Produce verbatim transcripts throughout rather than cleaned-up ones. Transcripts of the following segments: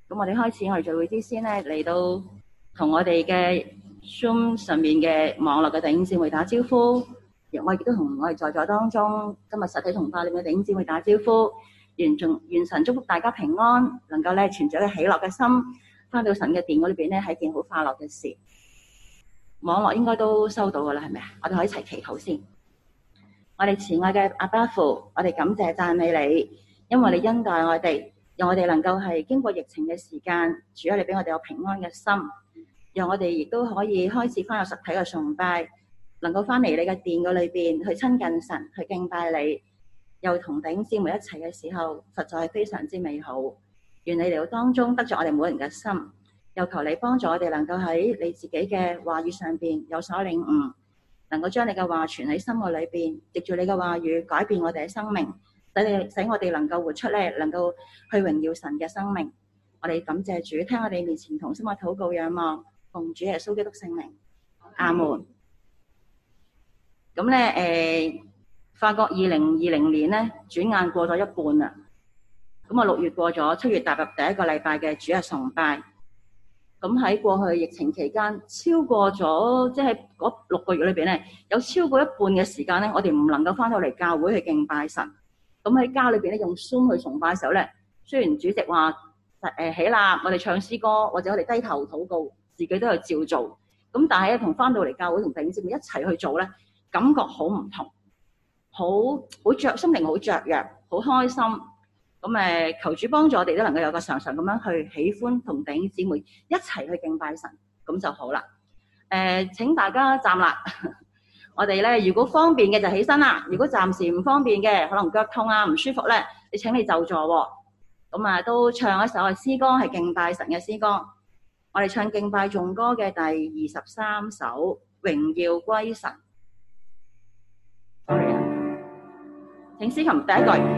咁我哋開始我哋聚會之先咧，嚟到同我哋嘅 Zoom 上面嘅網絡嘅弟兄姊妹打招呼。我亦都同我哋在座當中今日實體同化裏面嘅弟兄姊妹打招呼。願仲願神祝福大家平安，能夠咧存著一個喜樂嘅心，翻到神嘅殿嗰裏邊咧係件好快樂嘅事。網絡應該都收到噶啦，係咪啊？我哋可以一齊祈禱先。我哋慈愛嘅阿爸父，我哋感謝讚美你，因為你恩待我哋。讓我哋能夠係經過疫情嘅時間，主啊，你俾我哋有平安嘅心，讓我哋亦都可以開始翻有實體嘅崇拜，能夠翻嚟你嘅殿嗰裏邊去親近神，去敬拜你，又同弟兄姊妹一齊嘅時候，實在係非常之美好。願你嚟到當中得着我哋每人嘅心，又求你幫助我哋能夠喺你自己嘅話語上邊有所領悟，能夠將你嘅話存喺心愛裏邊，藉住你嘅話語改變我哋嘅生命。使你使我哋能夠活出咧，能夠去榮耀神嘅生命。我哋感謝主，聽我哋面前同心嘅禱告仰望，奉主耶穌基督聖名，阿門。咁咧誒，發覺二零二零年咧，轉眼過咗一半啦。咁啊，六月過咗，七月踏入第一個禮拜嘅主日崇拜。咁喺過去疫情期間，超過咗即係嗰六個月裏邊咧，有超過一半嘅時間咧，我哋唔能夠翻到嚟教會去敬拜神。咁喺家裏邊咧用 Zoom 去崇拜嘅時候咧，雖然主席話誒起立，我哋唱詩歌或者我哋低頭禱告，自己都有照做。咁但係咧同翻到嚟教會同弟兄姊妹一齊去做咧，感覺好唔同，好好著心靈好雀躍，好開心。咁誒求主幫助我哋都能夠有個常常咁樣去喜歡同弟兄姊妹一齊去敬拜神，咁就好啦。誒、呃、請大家站立。我哋咧，如果方便嘅就起身啦。如果暫時唔方便嘅，可能腳痛啊、唔舒服咧，你請你就坐喎。咁啊，都唱一首嘅詩歌，係敬拜神嘅詩歌。我哋唱敬拜頌歌嘅第二十三首《榮耀歸神》。Sorry 啊，請司琴第一句。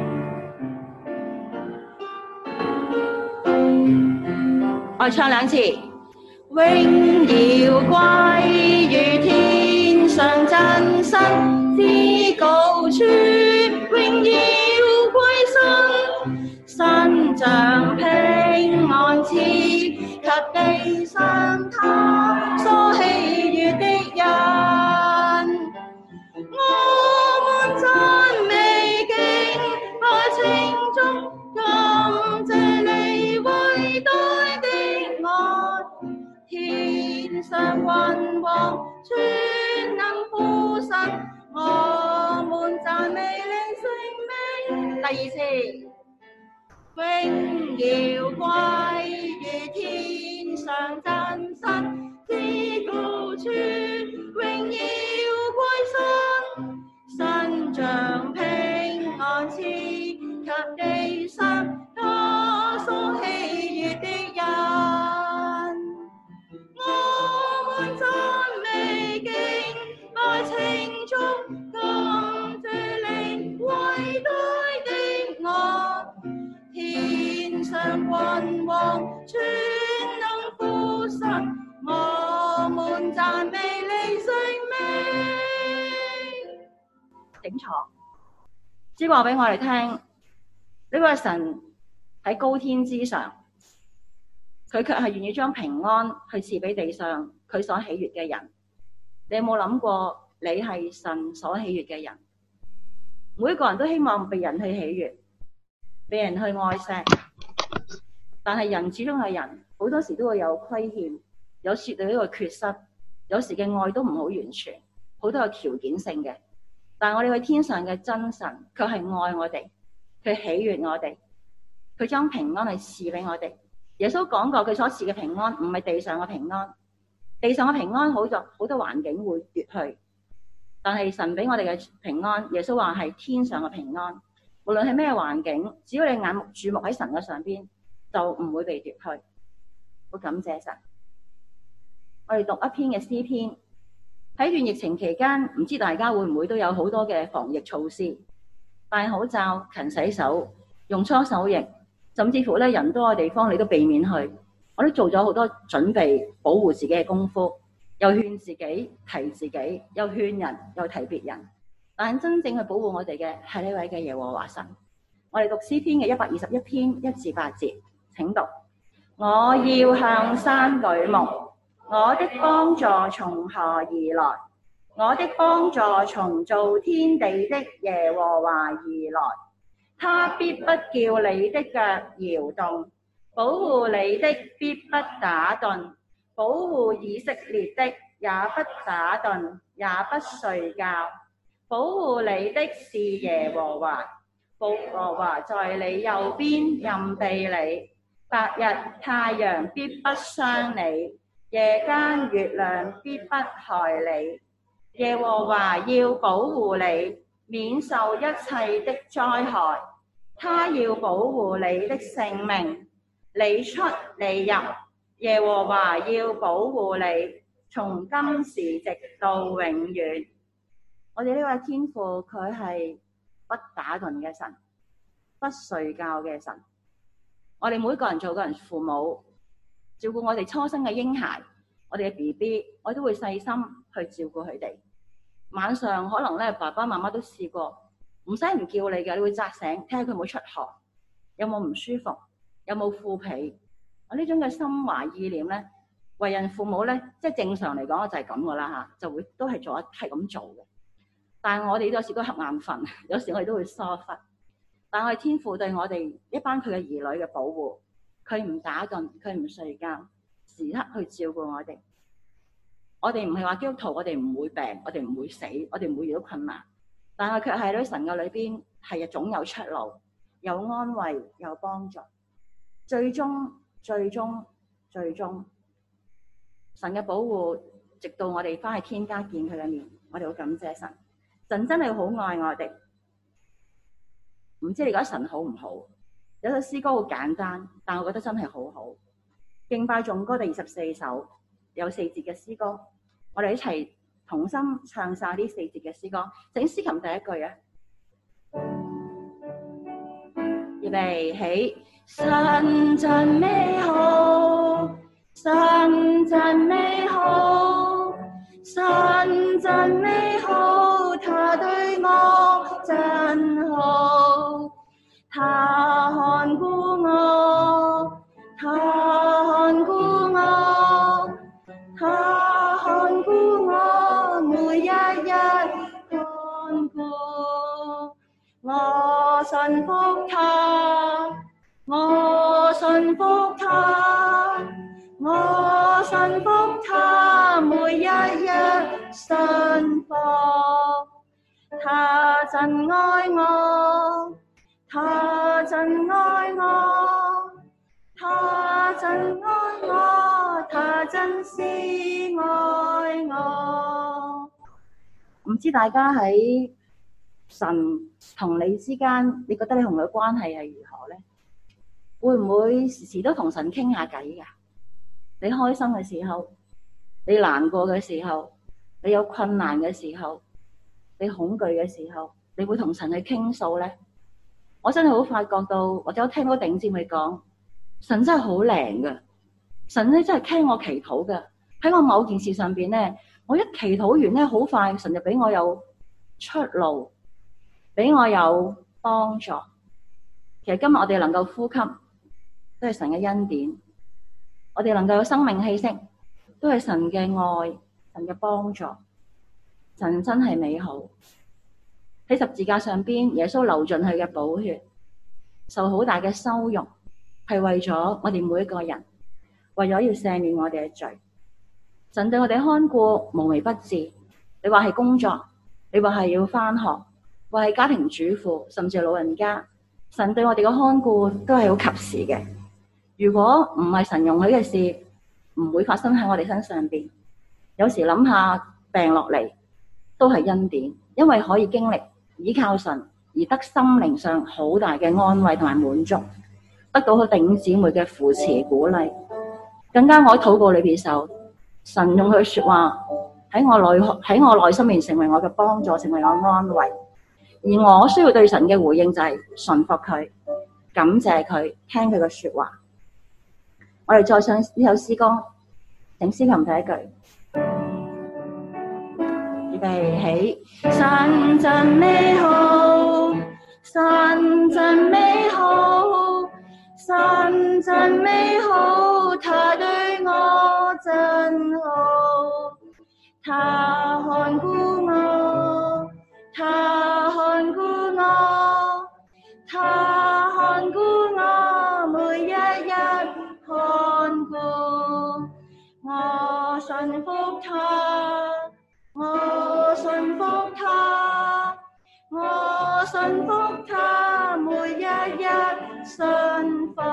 我哋唱兩次。榮耀歸於天上真神之高處，榮耀歸身，神將平安賜給地上他所喜悅的人。我們讚美敬拜稱頌，感謝你偉大的愛，天上君王全能父神，我們讚美你聖名。第二次，榮耀歸於天上真神之高處，榮耀歸身，神將平安賜給地上他所喜悅的人。我們讚美敬拜稱頌，感謝你偉大的愛，天上君王全能父神，我們讚美你聖名。請坐。主話俾我哋聽，呢位神喺高天之上，佢卻係願意將平安去賜俾地上佢所喜悅嘅人。你有冇諗過，你係神所喜悅嘅人？每一個人都希望被人去喜悅，被人去愛錫。但係人始終係人，好多時都會有虧欠，有時對呢個缺失，有時嘅愛都唔好完全，好多有條件性嘅。但係我哋去天上嘅真神，佢係愛我哋，佢喜悅我哋，佢將平安去賜俾我哋。耶穌講過，佢所賜嘅平安唔係地上嘅平安，地上嘅平安好多好多環境會奪去，但係神俾我哋嘅平安，耶穌話係天上嘅平安。無論係咩環境，只要你眼目注目喺神嘅上邊，就唔會被奪去。好感謝神。我哋讀一篇嘅詩篇。喺段疫情期間，唔知大家會唔會都有好多嘅防疫措施，戴口罩、勤洗手、用搓手液，甚至乎咧人多嘅地方你都避免去。我都做咗好多準備保護自己嘅功夫，又勸自己、提自己，又勸人，又提別人。但真正去保護我哋嘅係呢位嘅耶和華神。我哋讀詩篇嘅一百二十一篇一至八節，請讀。 我要向山舉目，我的幫助從何而來？我的幫助從造天地的耶和華而來。他必不叫你的腳搖動，保護你的必不打盹，保護以色列的也不打盹，也不睡覺。保護你的是耶和華，耶和華在你右邊蔭庇你。白日太陽必不傷你，夜間月亮必不害你。耶和華要保護你，免受一切的災害。他要保護你的性命，你出你入。耶和華要保護你，從今時直到永遠。我哋呢位天父，佢係不打盹嘅神，不睡覺嘅神。我哋每個人做個人父母，照顧我哋初生嘅嬰孩，我哋嘅 B B， 我都會細心去照顧佢哋。晚上可能咧，爸爸媽媽都試過，唔使唔叫你嘅，你會扎醒，睇下佢有冇出汗，有冇唔舒服，有冇腐皮。我呢種嘅心懷意念咧，為人父母咧，即係正常嚟講就係咁噶啦嚇，就會都係做一係咁做嘅。但係我哋有時都瞌眼瞓，有時我哋都會疏忽。但係我哋天父對我哋一班佢嘅兒女嘅保護，佢唔打盹，佢唔睡覺，時刻去照顧我哋。我哋唔係話基督徒，我哋唔會病，我哋唔會死，我哋唔會遇到困難。但係卻係喺神嘅裏邊係總有出路，有安慰，有幫助。最終、最終、最終，神嘅保護，直到我哋翻去天家見佢嘅面，我哋好感謝神。神真係好愛我哋。唔知你覺得神好唔好？有首詩歌好簡單，但我覺得真係好好。敬拜頌歌第二十四首，有四節嘅詩歌，我哋一齊同心唱晒呢四節嘅詩歌。整詩琴第一句啊，預備起。神真美好，神真美好，神真美好，他對我真好，他看顧我，他看顧我，他看顧我，每一日看顧我，信服他，我信服他，我信服他，每一日信服他，真愛我，他真愛我，他真愛我，他真是愛我。唔知大家喺神同你之間，你覺得你同佢關係係如何呢？會唔會時時都同神傾下偈㗎？你開心嘅時候，你難過嘅時候，你有困難嘅時候，你恐懼嘅時候，你會同神去傾訴呢？我真係好發覺到，或者我聽到頂尖佢講，神真係好靈㗎，神咧真係聽我祈禱㗎。喺我某件事上邊咧，我一祈禱完咧，好快神就俾我有出路，俾我有幫助。其實今日我哋能夠呼吸，都係神嘅恩典。我哋能夠有生命氣息，都係神嘅愛，神嘅幫助。神真係美好。喺十字架上邊，耶穌流盡佢嘅寶血，受好大嘅羞辱，係為咗我哋每一個人，為咗要赦免我哋嘅罪。神對我哋看顧無微不至。你話係工作，你話係要返學，話係家庭主婦，甚至係老人家，神對我哋嘅看顧都係好及時嘅。如果唔係神容許嘅事，唔會發生喺我哋身上邊。有時諗下病落嚟，都係恩典，因為可以經歷依靠神而得心靈上好大嘅安慰同埋滿足，得到佢弟兄姊妹嘅扶持鼓勵。更加我喺禱告裏邊時候，神用佢嘅說話喺我內喺我內心面成為我嘅幫助，成為我安慰。而我需要對神嘅回應就係順服佢，感謝佢，聽佢嘅說話。我哋再唱呢首詩歌，請詩琴第一句，預備起。神真美好，神真美好，神真美好， 信服他，我信服他，我信服他，每一日信服。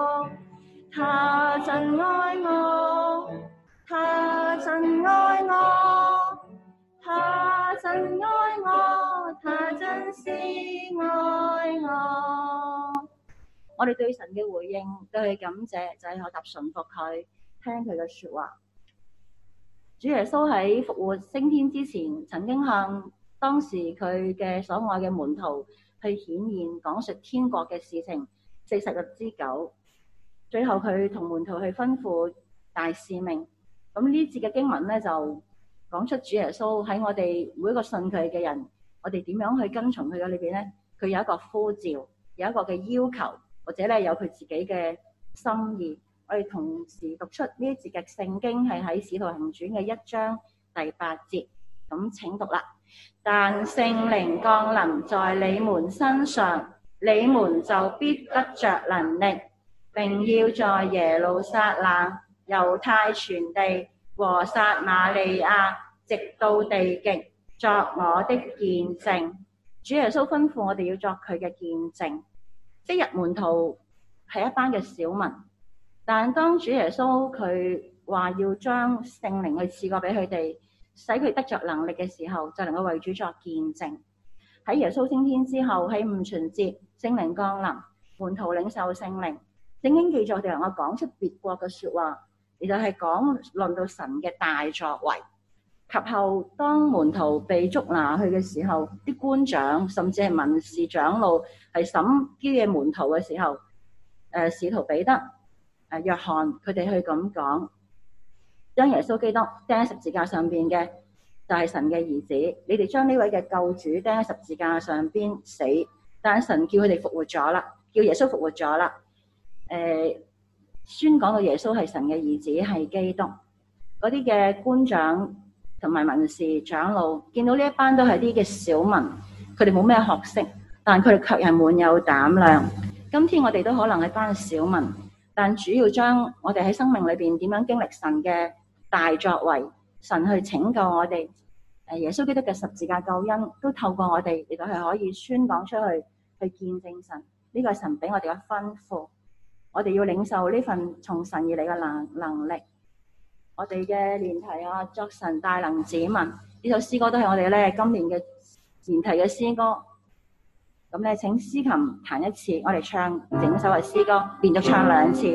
他真愛我，他真愛我，他真愛我，他真是愛我。我哋對神嘅回應，對佢感謝，就係學習順服佢，聽佢嘅說話。主耶穌喺復活升天之前，曾經向當時佢嘅所愛嘅門徒去顯現，講述天國嘅事情四十日之久。最後佢同門徒去吩咐大使命。咁呢節嘅經文咧，就講出主耶穌喺我哋每一個信佢嘅人，我哋點樣去跟從佢嘅裏邊咧？佢有一個呼召，有一個嘅要求，或者咧有佢自己嘅心意。我哋同時讀出呢一節嘅聖經，係喺《使徒行傳》嘅一章第八節。咁請讀啦。但聖靈降臨在你們身上，你們就必得着能力，並要在耶路撒冷、猶太全地和撒瑪利亞，直到地極，作我的見證。主耶穌吩咐我哋要作佢嘅見證。昔日門徒係一班嘅小民，但當主耶穌佢話要將聖靈去賜過俾佢哋，使佢得着能力嘅時候，就能夠為主作見證。喺耶穌升天之後，喺五旬節，聖靈降臨，門徒領受聖靈。聖經記載我哋能夠講出別國嘅說話，而就係講論到神嘅大作為。及後當門徒被捉拿去嘅時候，啲官長甚至係文士長老係審啲嘅門徒嘅時候，誒、呃、使徒彼得、誒、呃、約翰佢哋去咁講，將耶穌基督釘喺十字架上邊嘅就係神嘅兒子，你哋將呢位嘅救主釘喺十字架上邊死，但神叫佢哋復活咗啦，叫耶穌復活咗啦。誒、呃，宣講到耶穌係神嘅兒子，係基督。嗰啲嘅官長同埋文士長老見到呢一班都係啲嘅小民，佢哋冇咩學識，但佢哋卻係滿有膽量。今天我哋都可能係班小民，但主要將我哋喺生命裏邊點樣經歷神嘅大作為，神去拯救我哋。誒，耶穌基督嘅十字架救恩都透過我哋，亦都係可以宣講出去，去見證神。呢個係神俾我哋嘅吩咐，我哋要領受呢份從神而嚟嘅能能力。我哋嘅年題啊，作神大能子民，呢首詩歌都係我哋咧今年嘅年題嘅詩歌。咁咧，請司琴彈一次，我哋唱整首嘅詩歌，連續唱兩次。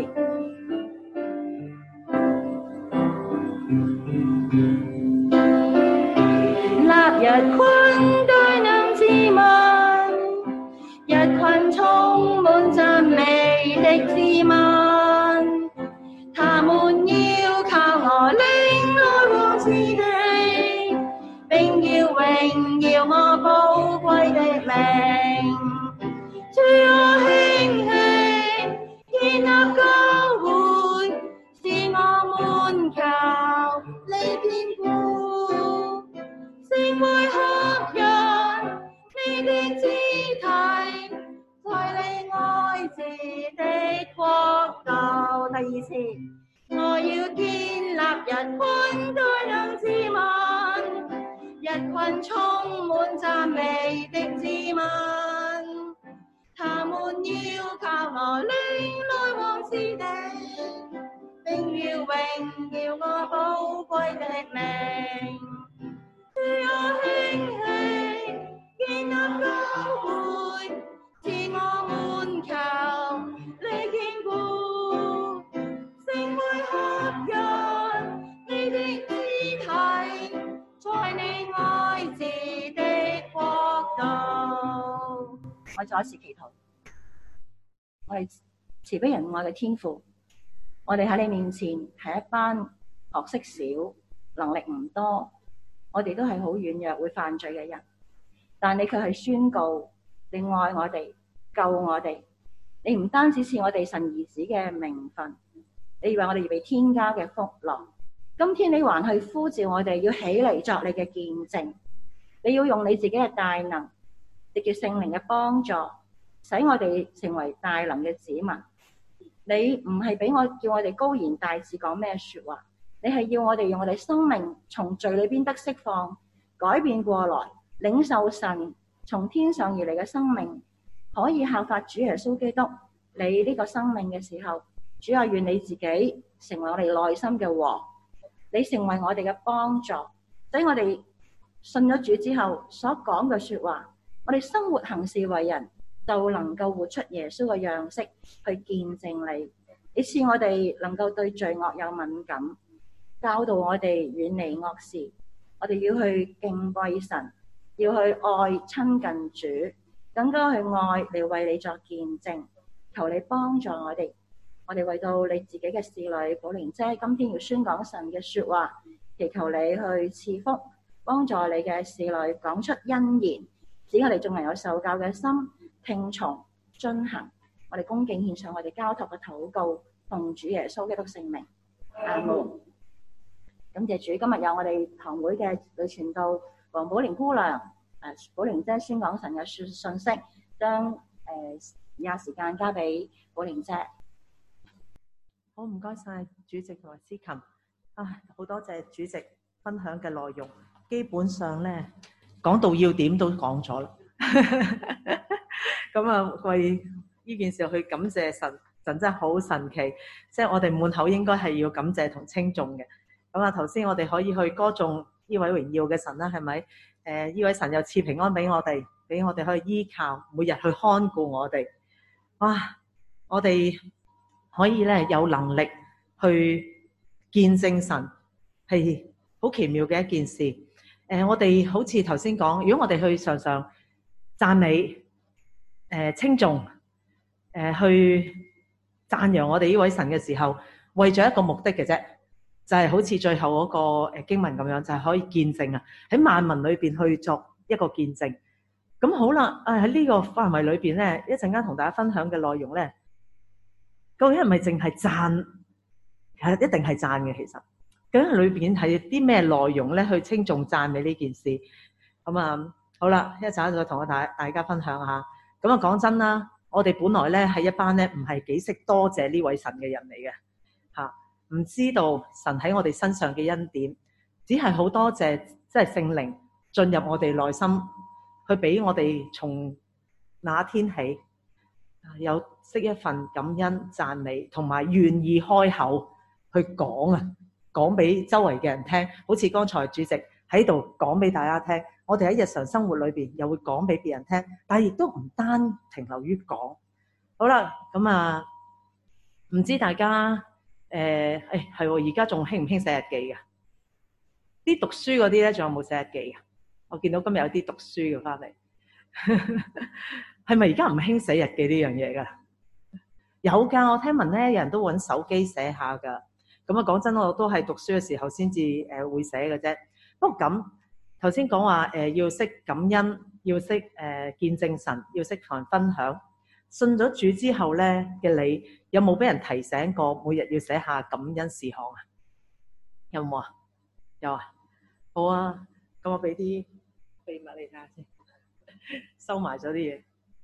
立日群大能子民，一群充滿讚美的子民，他們要靠我領來王之地，並要榮耀我寶貴的名。主啊，興起建立教會，使我們靠你堅固，成為合人你的肢體，在你愛子的國度。第二次，我要建立一群大能子民，一群充滿讚美的子民，他們要靠我領來王之地，並要榮耀我寶貴的名。主啊，興起建立教會，使我們靠你堅固，成為合人你的肢體，在你愛子的國度。我再一次祈禱，我哋慈悲仁愛嘅天父，我哋喺你面前係一班學識少、能力唔多，我哋都係好軟弱會犯罪嘅人，但你卻係宣告你愛我哋、救我哋。你唔單止是我哋神兒子嘅名分，你以為我哋要被天家嘅福樂。今天你還去呼召我哋要起嚟作你嘅見證，你要用你自己嘅大能，藉住聖靈嘅幫助，使我哋成為大能嘅子民。你唔係俾我叫我哋高言大志講咩說話， 你係要我哋用我哋生命從罪裏邊得釋放，改變過來，領受神從天上而嚟嘅生命，可以效法主耶穌基督你呢個生命嘅時候，主啊，願你自己成為我哋內心嘅王，你成為我哋嘅幫助，所以我哋信咗主之後所講嘅說話，我哋生活行事為人就能夠活出耶穌嘅樣式去見證你。你賜我哋能夠對罪惡有敏感，教導我哋遠離惡事，我哋要去敬畏神，要去愛親近主，更加去愛嚟為你作見證。求你幫助我哋，我哋為到你自己嘅侍女寶玲姐今天要宣講神嘅說話，祈求你去賜福，幫助你嘅侍女講出恩言，使我哋眾人有受教嘅心，聽從遵行。我哋恭敬獻上我哋交託嘅禱告，奉主耶穌基督聖名，阿門。感謝主，今日有我哋堂會嘅女傳道黃寶玲姑娘，誒寶玲姐宣講神嘅信信息，將誒以下時間交俾寶玲姐。 好，唔該晒主席同埋司琴啊，好多謝主席分享嘅內容，基本上咧講到要點都講咗啦。咁啊，為呢件事去感謝神，神真係好神奇，即係我哋滿口應該係要感謝同稱頌嘅。咁啊，頭先我哋可以去歌頌呢位榮耀嘅神啦，係咪？誒、呃，呢位神又賜平安俾我哋，俾我哋可以依靠，每日去看顧我哋。哇！我哋可以咧有能力去見證神，係好奇妙嘅一件事。誒、呃，我哋好似頭先講，如果我哋去常常讚美、誒稱頌、誒、呃、去讚揚我哋呢位神嘅時候，為咗一個目的嘅啫，就係、是、好似最後嗰個誒經文咁樣，就係、是、可以見證啊，喺萬民裏邊去作一個見證。咁好啦，誒喺呢個範圍裏邊咧，一陣間同大家分享嘅內容咧，究竟係咪淨係讚？係一定係讚嘅，其實究竟裏邊係啲咩內容咧？去稱頌讚美呢件事。咁啊，好啦，一陣間再同我大大家分享下。咁啊，講真啦，我哋本來咧係一班咧唔係幾識多謝呢位神嘅人嚟嘅嚇，唔知道神喺我哋身上嘅恩典，只係好多謝，即係聖靈進入我哋內心。佢俾我哋從那天起有識一份感恩讚美，同埋願意開口去講啊，講俾周圍嘅人聽。好似剛才主席喺度講俾大家聽，我哋喺日常生活裏邊又會講俾別人聽，但係亦都唔單停留於講。好啦，咁啊，唔知大家誒誒係喎，而家仲興唔興寫日記㗎？啲讀書嗰啲咧，仲有冇寫日記㗎？我見到今日有啲讀書嘅翻嚟，係咪而家唔興寫日記呢樣嘢噶？有噶，我聽聞咧，有人都揾手機寫下噶。咁啊，講真，我都係讀書嘅時候先至誒會寫嘅啫。不過咁頭先講話誒要識感恩，要識誒、呃、見證神，要識同人分享。信咗主之後咧嘅你，有冇俾人提醒過每日要寫下感恩事項啊？有冇啊？有啊，好啊。咁我俾啲秘密你睇下先，收埋咗啲嘢。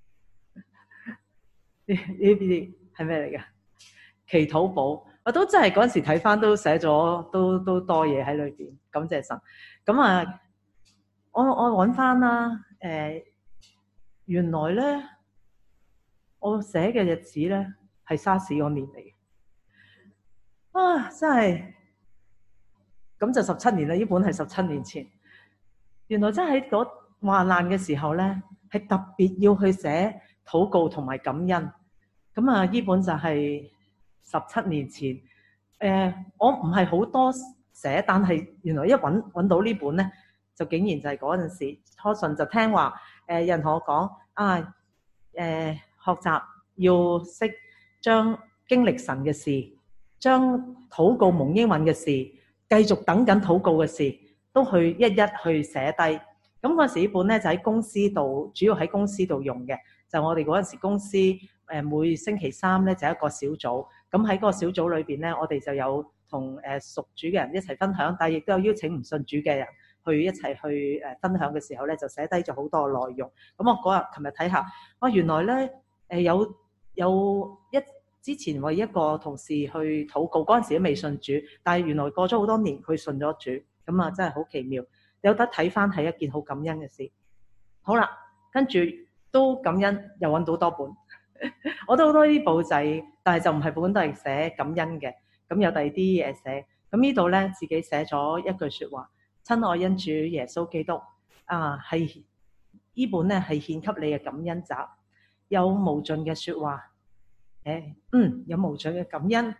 呢呢啲係咩嚟㗎？祈禱簿，我都真係嗰陣時睇翻都寫咗，都都多嘢喺裏邊。感謝神。咁啊，我我揾翻啦。誒、呃，原來咧，我寫嘅日子咧係沙士嗰年嚟嘅。啊，真係咁就十七年啦。呢本係十七年前。原來真係喺嗰患難嘅時候咧，係特別要去寫禱告同埋感恩。咁啊，呢本就係十七年前。誒、呃，我唔係好多寫，但係原來一揾揾到呢本咧，就竟然就係嗰陣時初信就聽話。誒、呃，有人同我講啊，誒、呃，學習要識將經歷神嘅事，將禱告蒙應允嘅事，繼續等緊禱告嘅事。都去一一去寫低，咁嗰陣時呢本咧就喺公司度，主要喺公司度用嘅。就我哋嗰陣時公司誒每星期三咧就一個小組，咁喺嗰個小組裏邊咧，我哋就有同誒屬主嘅人一齊分享，但係亦都有邀請唔信主嘅人去一齊去誒分享嘅時候咧，就寫低咗好多內容。咁我嗰日琴日睇下，哇，原來咧誒有有一之前為一個同事去禱告，嗰陣時都未信主，但係原來過咗好多年佢信咗主，咁啊真係好奇妙，有得睇翻係一件好感恩嘅事。好啦，跟住都感恩又揾到多本，我都好多啲簿仔，但係就唔係本都係寫感恩嘅，咁有第二啲嘢寫。咁呢度咧自己寫咗一句説話：親愛恩主耶穌基督啊，係呢本咧係獻給你嘅感恩集，有無盡嘅説話。誒，嗯，有無盡嘅感恩，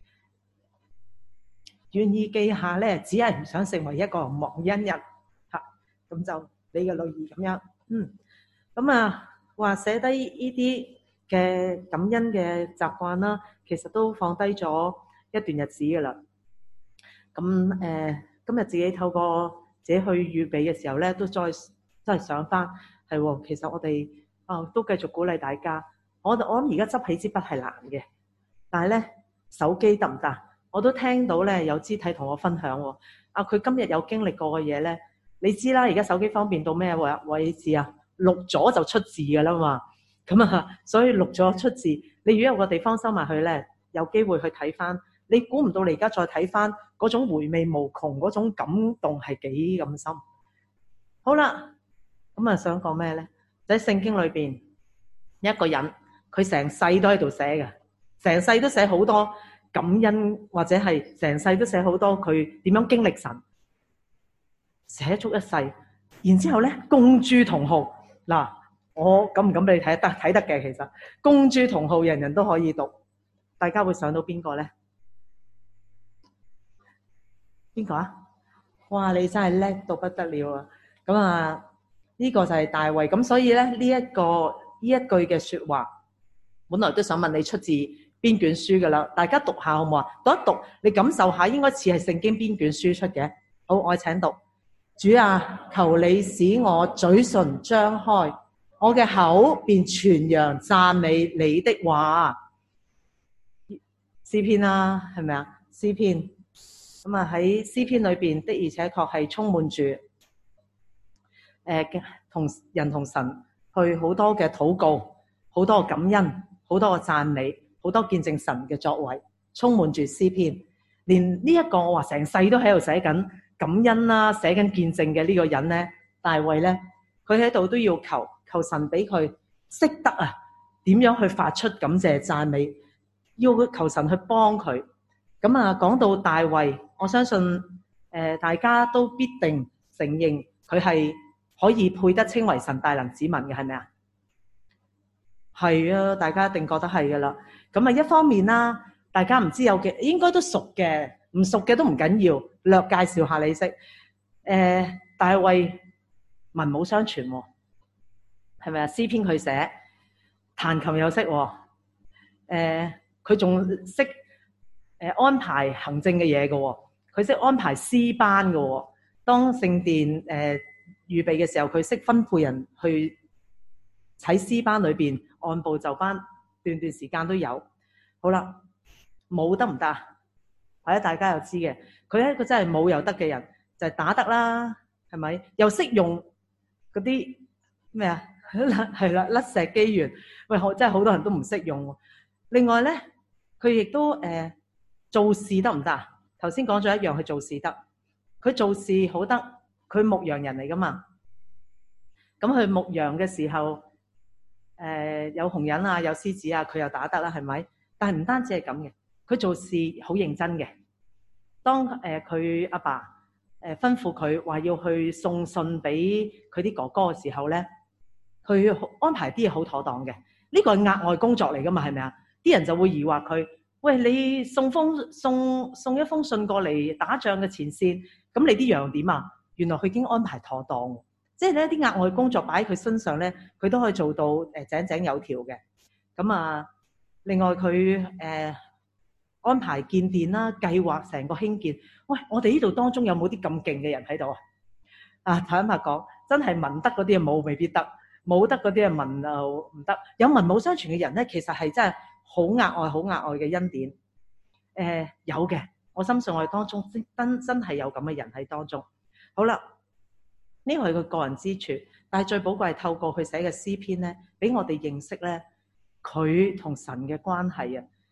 願意記下咧，只係唔想成為一個忘恩人嚇。咁就你嘅女兒咁樣，嗯，咁啊話寫低呢啲嘅感恩嘅習慣啦，其實都放低咗一段日子噶啦。咁誒、呃，今日自己透過自己去預備嘅時候咧，都再真係想翻，係喎，其實我哋啊、哦、都繼續鼓勵大家。我我諗而家執起支筆係難嘅，但係咧手機得唔得？我都聽到咧有肢體同我分享喎。啊，佢今日有經歷過嘅嘢咧，你知啦，而家手機方便到咩位位置啊？錄咗就出字噶啦嘛。咁啊，所以錄咗出字。你如果有個地方收埋去咧，有機會去睇翻。你估唔到你而家再睇翻嗰種回味無窮，嗰種感動係幾咁深。好啦，咁啊想講咩咧？就喺聖經裏邊一個人。佢成世都喺度寫嘅，成世都寫好多感恩，或者係成世都寫好多佢點樣經歷神，寫足一世。然之後咧，公諸同好嗱，我敢唔敢俾你睇得睇得嘅？其實公諸同好，人人都可以讀。大家會想到邊個咧？邊個啊？哇！你真係叻到不得了啊！咁啊，呢個就係大衛。咁所以咧，呢一個呢一句嘅説話。本來都想問你出自邊卷書噶啦，大家讀下好唔好啊？讀一讀，你感受下，應該似係聖經邊卷書出嘅。好，我請讀。主啊，求你使我嘴唇張開，我嘅口便傳揚讚美你的話。詩篇啦，係咪啊？詩篇咁啊，喺詩篇裏邊的而且確係充滿住誒同人同神去好多嘅禱告，好多嘅感恩。好多個讚美，好多見證神嘅作為，充滿住詩篇。連呢一個我話成世都喺度寫緊感恩啦，寫緊見證嘅呢個人咧，大衛咧，佢喺度都要求求神俾佢識得啊，點樣去發出感謝讚美，要求神去幫佢。咁啊，講到大衛，我相信誒、呃、大家都必定承認佢係可以配得稱為神大能子民嘅，係咪啊？係啊，大家一定覺得係噶啦。咁啊，一方面啦，大家唔知有嘅，應該都熟嘅，唔熟嘅都唔緊要，略介紹下你識。誒、呃，大衛文武雙全喎，係咪啊？詩篇佢寫，彈琴又識喎。誒，佢仲識誒安排行政嘅嘢嘅喎，佢識安排詩班嘅喎。當聖殿誒、呃、預備嘅時候，佢識分配人去喺詩班裏邊。按部就班，段段時間都有。好啦，舞得唔得？或者大家又知嘅，佢係一個真係舞又得嘅人，就係、是、打得啦，係咪？又識用嗰啲咩啊？係啦，甩石機緣。喂，我真係好多人都唔識用。另外咧，佢亦都誒、呃、做事得唔得？頭先講咗一樣，佢做事得。佢做事好得，佢牧羊人嚟噶嘛。咁佢牧羊嘅時候。誒、呃，有紅人啊，有獅子啊，佢又打得啦，係咪？但係唔單止係咁嘅，佢做事好認真嘅。當誒佢阿爸誒、呃、吩咐佢話要去送信俾佢啲哥哥嘅時候咧，佢安排啲嘢好妥當嘅。呢個係額外工作嚟噶嘛，係咪啊？啲人就會疑惑佢，喂，你送封送送一封信過嚟打仗嘅前線，咁你啲羊點啊？原來佢已經安排妥當。即係咧，啲額外工作擺喺佢身上咧，佢都可以做到誒井井有條嘅。咁啊，另外佢誒、呃、安排建殿啦，計劃成個興建。喂，我哋呢度當中有冇啲咁勁嘅人喺度啊？啊，坦白講，真係文得嗰啲啊冇未必得，冇得嗰啲啊文就唔得。有文武雙全嘅人咧，其實係真係好額外、好額外嘅恩典。誒、呃、有嘅，我深信我哋當中真真係有咁嘅人喺當中。好啦。呢個係佢個人之處，但係最寶貴係透過佢寫嘅詩篇咧，俾我哋認識咧佢同神嘅關係啊！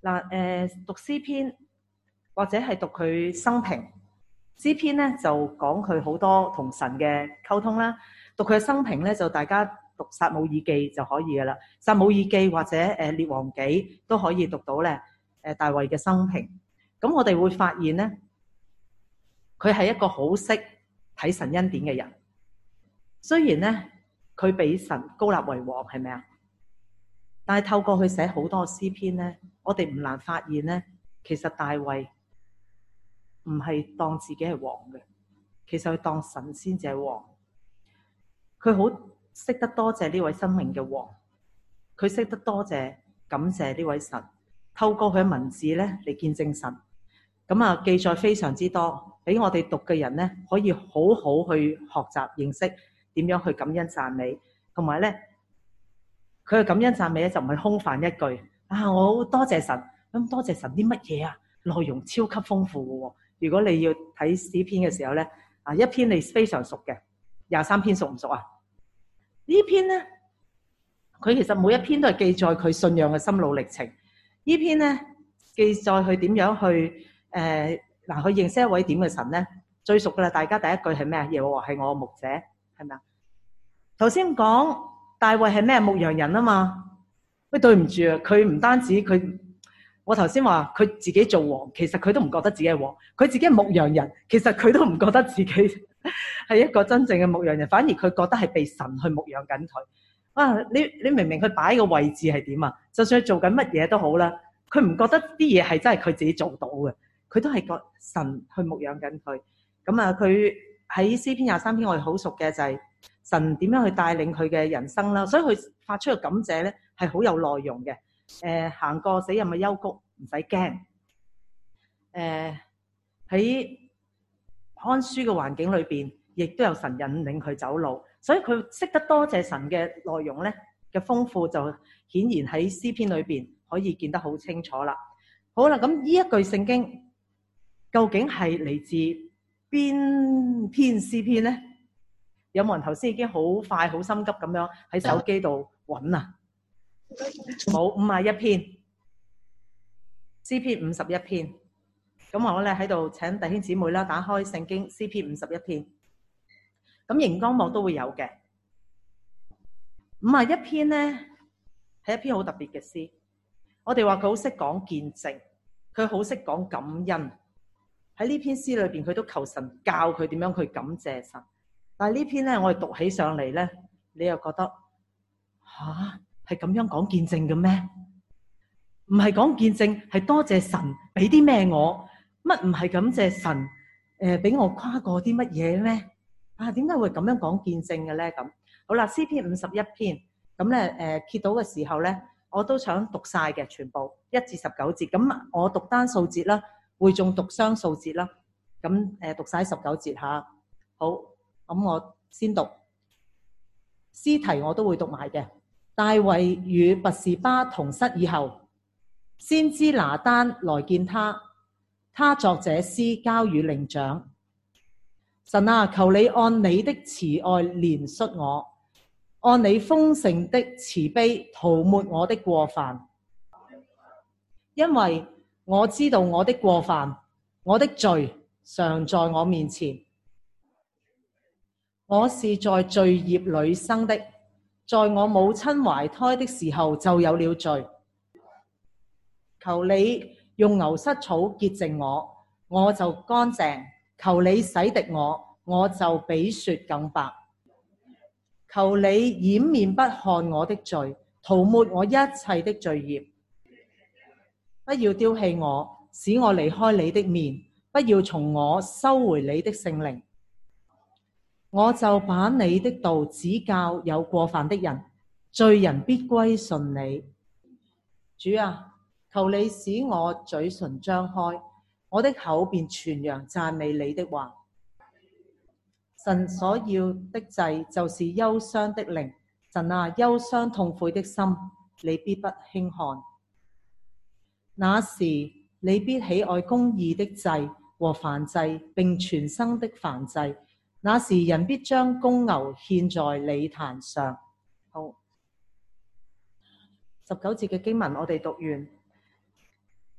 嗱，誒讀詩篇或者係讀佢生平。詩篇咧就講佢好多同神嘅溝通啦。讀佢嘅生平咧就大家讀撒母耳記就可以噶啦。撒母耳記或者誒列王紀都可以讀到咧誒大衛嘅生平。咁我哋會發現咧，佢係一個好識睇神恩典嘅人。雖然咧佢俾神高立為王，係咪啊？但係透過佢寫好多詩篇咧，我哋唔難發現咧，其實大衛唔係當自己係王嘅，其實佢當神先至係王。佢好識得多謝呢位生命嘅王，佢識得多謝感謝呢位神，透過佢嘅文字咧嚟見證神。咁啊，記載非常之多，俾我哋讀嘅人咧可以好好去學習認識點樣去感恩讚美，同埋咧佢嘅感恩讚美咧就唔係空泛一句啊！我好多謝神，咁多謝神啲乜嘢啊？內容超級豐富嘅喎。如果你要睇詩篇嘅時候咧，啊一篇你非常熟嘅，廿三篇熟唔熟啊？呢篇咧，佢其實每一篇都係記載佢信仰嘅心路歷程。呢篇咧記載佢點樣去誒嗱，去認識一位點嘅神咧，最熟噶啦。大家第一句係咩啊？耶和華係我嘅牧者，係咪啊？頭先講大衛係咩牧羊人啊嘛？喂，對唔住啊，佢唔單止佢。我頭先話佢自己做王，其實佢都唔覺得自己係王。佢自己係牧羊人，其實佢都唔覺得自己係一個真正嘅牧羊人，反而佢覺得係被神去牧養緊佢。啊，你你明明佢擺個位置係點啊？就算佢做緊乜嘢都好啦，佢唔覺得啲嘢係真係佢自己做到嘅，佢都係覺神去牧養緊佢。咁啊，佢喺詩篇廿三篇我哋好熟嘅就係神點樣去帶領佢嘅人生啦，所以佢發出嘅感謝咧係好有內容嘅。誒，行過死蔭嘅幽谷唔使驚。誒，喺看書嘅環境裏邊，亦都有神引領佢走路，所以佢識得多謝神嘅內容咧嘅豐富，就顯然喺詩篇裏邊可以見得好清楚啦。好啦，咁呢一句聖經究竟係嚟自邊篇詩篇咧？有冇人頭先已經好快好心急咁樣喺手機度揾啊？冇，五十一篇詩篇五十一篇。咁我咧喺度請弟兄姊妹啦，打開聖經詩篇五十一篇。咁熒光幕都會有嘅。五十一篇咧係一篇好特別嘅詩。我哋話佢好識講見證，佢好識講感恩。喺呢篇詩裏邊，佢都求神教佢點樣去感謝神。但係呢篇咧，我哋讀起上嚟咧，你又覺得吓？係咁樣講見證嘅咩？唔係講見證，係多謝神俾啲咩我？乜唔係感謝神？誒，俾我跨過啲乜嘢咩？啊，點解會咁樣講見證嘅咧？咁好啦，詩篇五十一篇，咁咧誒揭到嘅時候咧，我都想讀晒嘅，全部一至十九節。咁我讀單數節啦，會眾讀雙數節啦。咁誒讀晒十九節吓。好，咁我先讀詩題，我都會讀埋嘅。大衛與拔示巴同室以後，先知拿單來見他，他作這詩交與伶長。神啊，求你按你的慈愛憐恤我，按你豐盛的慈悲塗抹我的過犯，因為我知道我的過犯，我的罪常在我面前。我是在罪孽裏生的，在我母親懷胎的時候就有了罪。求你用牛膝草潔淨我，我就乾淨；求你洗滌我，我就比雪更白。求你掩面不看我的罪，塗抹我一切的罪孽。不要丟棄我，使我離開你的面；不要從我收回你的聖靈。我就把你的道指教有過犯的人，罪人必歸順你。主啊，求你使我嘴唇張開，我的口便傳揚讚美你的話。神所要的祭就是憂傷的靈，神啊，憂傷痛悔的心，你必不輕看。那時你必喜愛公義的祭和燔祭，並全生的燔祭。那時人必將公牛獻在你壇上。好，十九節嘅經文我哋讀完。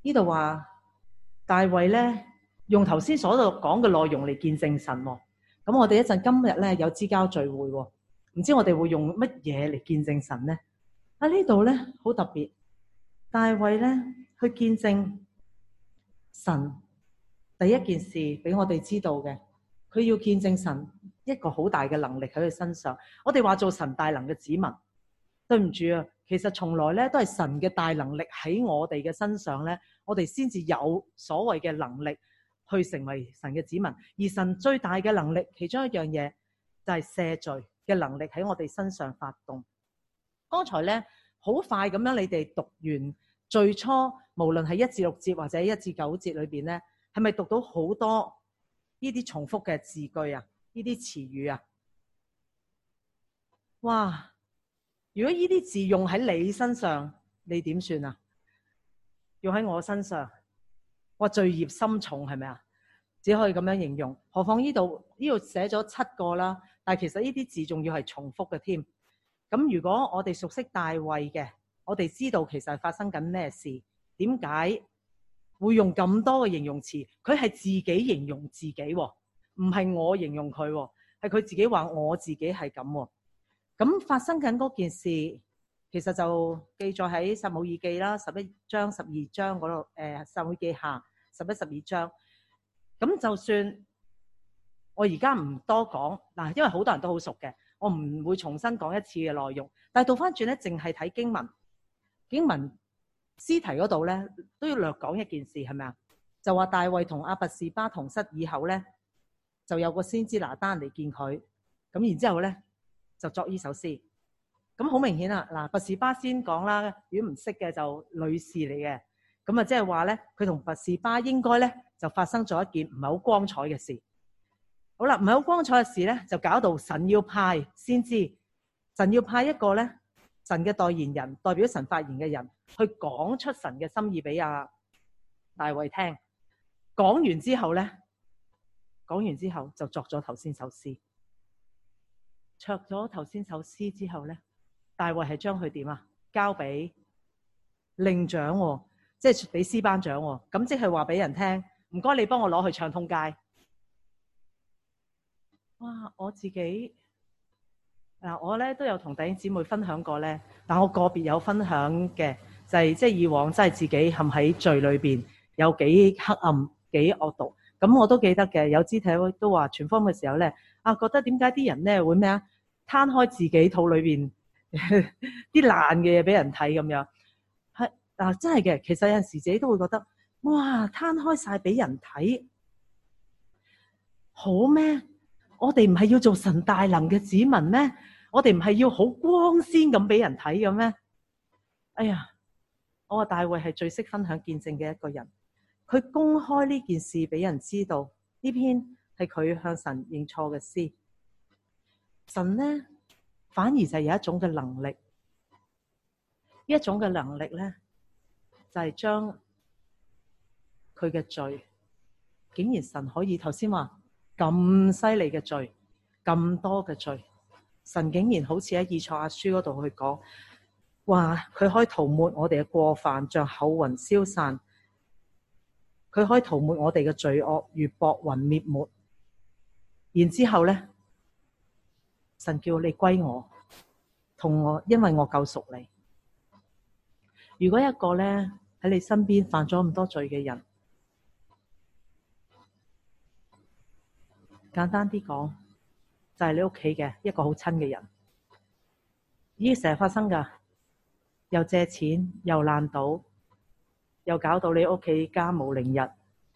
呢度話大衛咧用頭先所講嘅內容嚟見證神喎。咁我哋一陣今日咧有支交聚會喎，唔知我哋會用乜嘢嚟見證神咧？喺呢度咧好特別，大衛咧去見證神第一件事俾我哋知道嘅，佢要見證神一個好大嘅能力喺佢身上。我哋話做神大能嘅子民，對唔住啊，其實從來咧都係神嘅大能力喺我哋嘅身上咧，我哋先至有所謂嘅能力去成為神嘅子民。而神最大嘅能力，其中一樣嘢就係赦罪嘅能力喺我哋身上發動。剛才咧好快咁樣，你哋讀完最初無論係一至六節或者一至九節裏邊咧，係咪讀到好多呢啲重複嘅字句啊？呢啲詞語啊？哇！如果呢啲字用喺你身上，你點算啊？用喺我身上，哇，罪孽深重係咪啊？只可以咁樣形容。何況呢度呢度寫咗七個啦，但係其實呢啲字仲要係重複嘅添。咁如果我哋熟悉大衛嘅，我哋知道其實係發生緊咩事，點解會用咁多嘅形容詞？佢係自己形容自己喎，唔係我形容佢喎，係佢自己話我自己係咁喎。咁發生緊嗰件事，其實就記載喺撒母耳記啦，十一章、十二章嗰度，誒撒母耳記下十一、十二章。咁就算我而家唔多講嗱，因為好多人都好熟嘅，我唔會重新講一次嘅內容。但係倒翻轉咧，淨係睇經文，經文詩題嗰度咧都要略講一件事，係咪啊？就話大衛同亞拔士巴同室以後咧，就有個先知拿單嚟見佢，咁然之後咧就作呢首詩。咁好明顯啦，嗱，拔士巴先講啦，如果唔識嘅就女士嚟嘅，咁啊即係話咧，佢同拔士巴應該咧就發生咗一件唔係好光彩嘅事。好啦，唔係好光彩嘅事咧，就搞到神要派先知，神要派一個咧神嘅代言人，代表神發言嘅人，去講出神嘅心意俾阿大衛聽。講完之後咧，講完之後就作咗頭先首詩。作咗頭先首詩之後咧，大衛係將佢點啊？交俾令長喎，即係俾詩班長喎。咁即係話俾人聽，唔該你幫我攞去唱通街。哇！我自己嗱，我咧都有同弟兄姊妹分享過咧，但我個別有分享嘅就係即係以往真係自己陷喺罪裏邊，有幾黑暗、幾惡毒。咁我都記得嘅，有肢體都話傳福音嘅時候咧，啊覺得點解啲人咧會咩啊？攤開自己肚裏邊啲爛嘅嘢俾人睇咁樣，係嗱真係嘅。其實有陣時自己都會覺得，哇！攤開晒俾人睇，好咩？我哋唔係要做神大能嘅子民咩？我哋唔係要好光鮮咁俾人睇嘅咩？哎呀，我話大衛係最識分享見證嘅一個人，佢公開呢件事俾人知道，呢篇係佢向神認錯嘅詩。神呢，反而就係有一種嘅能力，呢一種嘅能力咧，就係將佢嘅罪，竟然神可以頭先話咁犀利嘅罪，咁多嘅罪，神竟然好似喺以賽亞書嗰度去講，話佢可以塗抹我哋嘅過犯，像厚雲消散；佢可以塗抹我哋嘅罪惡，如薄雲滅沒。然之後咧，神叫你歸我，同我，因為我救贖你。如果一個咧喺你身邊犯咗咁多罪嘅人，簡單啲講，就係你屋企嘅一個好親嘅人，呢啲成日發生噶，又借錢，又爛賭，又搞到你屋企家無寧日。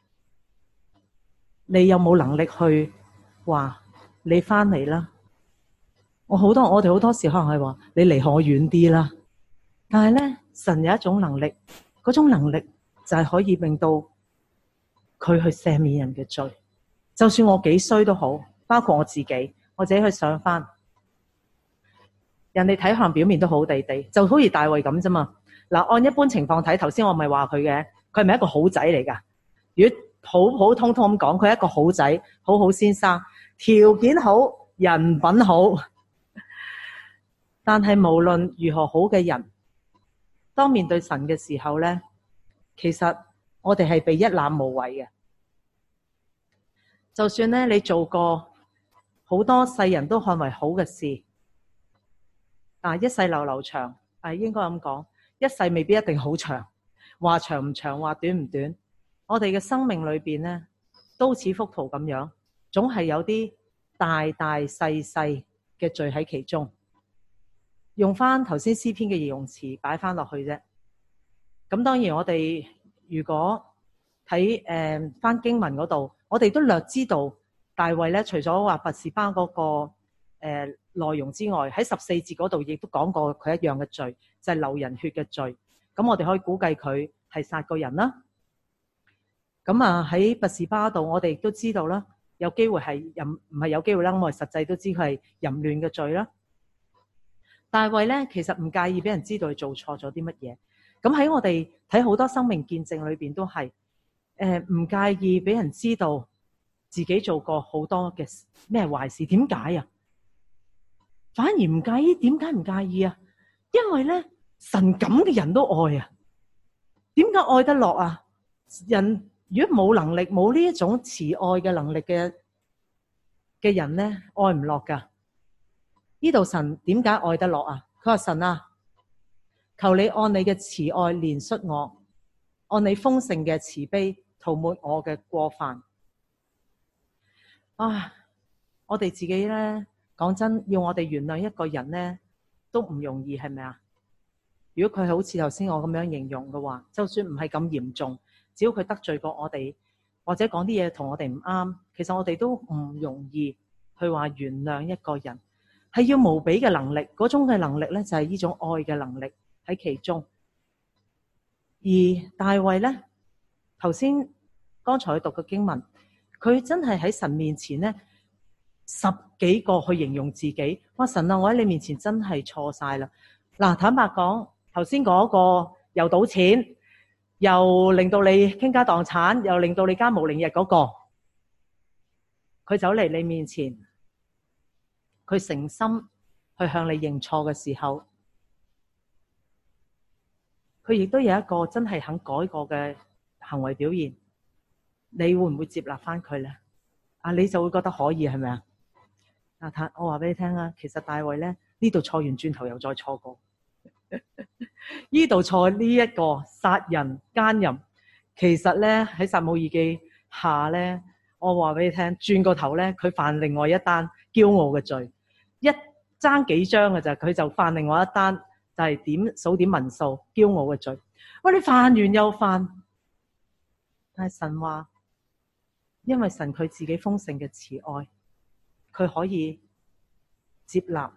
你有冇能力去話你翻嚟啦？我好多我哋好多時可能係話你離開我遠啲啦。但係咧，神有一種能力，嗰種能力就係可以令到佢去赦免人嘅罪。就算我幾衰都好，包括我自己，我自己去想翻，人哋睇可能表面都好地地，就好似大衛咁啫嘛。嗱，按一般情況睇，頭先我咪話佢嘅，佢係咪一個好仔嚟噶？如果普普通通咁講，佢係一個好仔，好好先生，條件好，人品好。但係無論如何好嘅人，當面對神嘅時候咧，其實我哋係被一覽無遺嘅。就算咧你做過好多世人都看為好嘅事，啊一世流流長，啊應該咁講，一世未必一定好長，話長唔長，話短唔短。我哋嘅生命裏邊咧，都似幅圖咁樣，總係有啲大大細細嘅罪喺其中。用翻頭先詩篇嘅形容詞擺翻落去啫。咁當然我哋如果睇誒翻經文嗰度，我哋都略知道大衛咧，除咗話拔示巴嗰個誒、呃、內容之外，喺十四節嗰度亦都講過佢一樣嘅罪，就係、是、流人血嘅罪。咁我哋可以估計佢係殺過人啦。咁啊喺拔示巴度，我哋亦都知道啦，有機會係淫，唔係有機會啦，我哋實際都知佢係淫亂嘅罪啦。大衛咧其實唔介意俾人知道佢做錯咗啲乜嘢。咁喺我哋睇好多生命見證裏邊都係誒唔介意俾人知道自己做過好多嘅咩壞事。點解啊？反而唔介意？點解唔介意啊？因為咧神咁嘅人都愛啊。點解愛得落啊？人如果冇能力，冇呢一種慈愛嘅能力嘅嘅人咧，愛唔落噶。呢度神點解愛得落啊？佢話神啊，求你按你嘅慈愛憐恤我，按你豐盛嘅慈悲塗抹我嘅過犯。啊，我哋自己咧，講真，要我哋原諒一個人咧，都唔容易，係咪啊？如果佢係好似頭先我咁樣形容嘅話，就算唔係咁嚴重，只要佢得罪過我哋，或者講啲嘢同我哋唔啱，其實我哋都唔容易去話原諒一個人。係要無比嘅能力，嗰種嘅能力咧就係呢種愛嘅能力喺其中。而大衛咧，頭先剛才讀嘅經文，佢真係喺神面前咧十幾個去形容自己。哇，神啊，我喺你面前真係錯晒啦！嗱，坦白講，頭先嗰個又賭錢，又令到你傾家蕩產，又令到你家無寧日嗰個，佢走嚟你面前。佢誠心去向你認錯嘅時候，佢亦都有一個真係肯改過嘅行為表現，你會唔會接納翻佢咧？啊，你就會覺得可以，係咪啊？啊，我話俾你聽啊，其實大衛咧呢度錯完轉頭又再錯過，呢度錯呢一個殺人奸淫，其實咧喺撒母耳記下咧，我話俾你聽，轉個頭咧佢犯另外一單驕傲嘅罪。一爭幾章嘅咋，佢就犯另外一單，就係、是、點數點民數驕傲嘅罪。喂，你犯完又犯，但係神話，因為神佢自己豐盛嘅慈愛，佢可以接納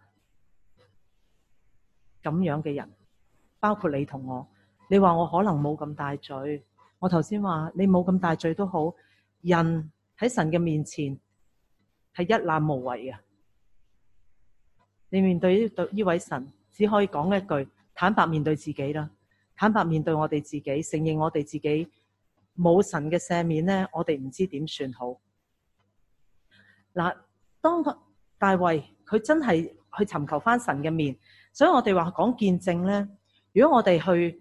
咁樣嘅人，包括你同我。你話我可能冇咁大罪，我頭先話你冇咁大罪都好，人喺神嘅面前係一覽無遺嘅。你面對呢位神，只可以講一句坦白面對自己啦，坦白面對我哋自己，承認我哋自己冇神嘅赦免咧，我哋唔知點算好。嗱，當大衛佢真係去尋求翻神嘅面，所以我哋話講見證咧，如果我哋去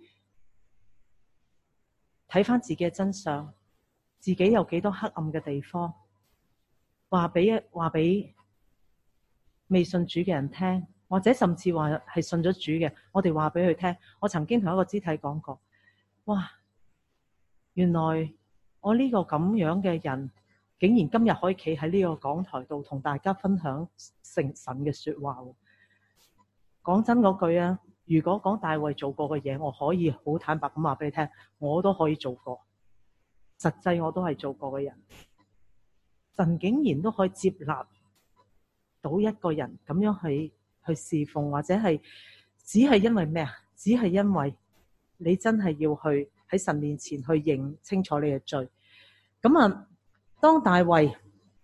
睇翻自己嘅真相，自己有幾多黑暗嘅地方，話俾話俾未信主嘅人聽，或者甚至話係信咗主嘅，我哋話俾佢聽。我曾經同一個肢體講過，哇，原來我呢個咁樣嘅人，竟然今日可以企喺呢個講台度同大家分享聖神嘅說話。講真嗰句啊，如果講大衛做過嘅嘢，我可以好坦白咁話俾你聽，我都可以做過，實際我都係做過嘅人。神竟然都可以接納到一個人咁樣去去侍奉，或者係只係因為咩啊？只係因為你真係要去喺神面前去認清楚你嘅罪。咁啊，當大衛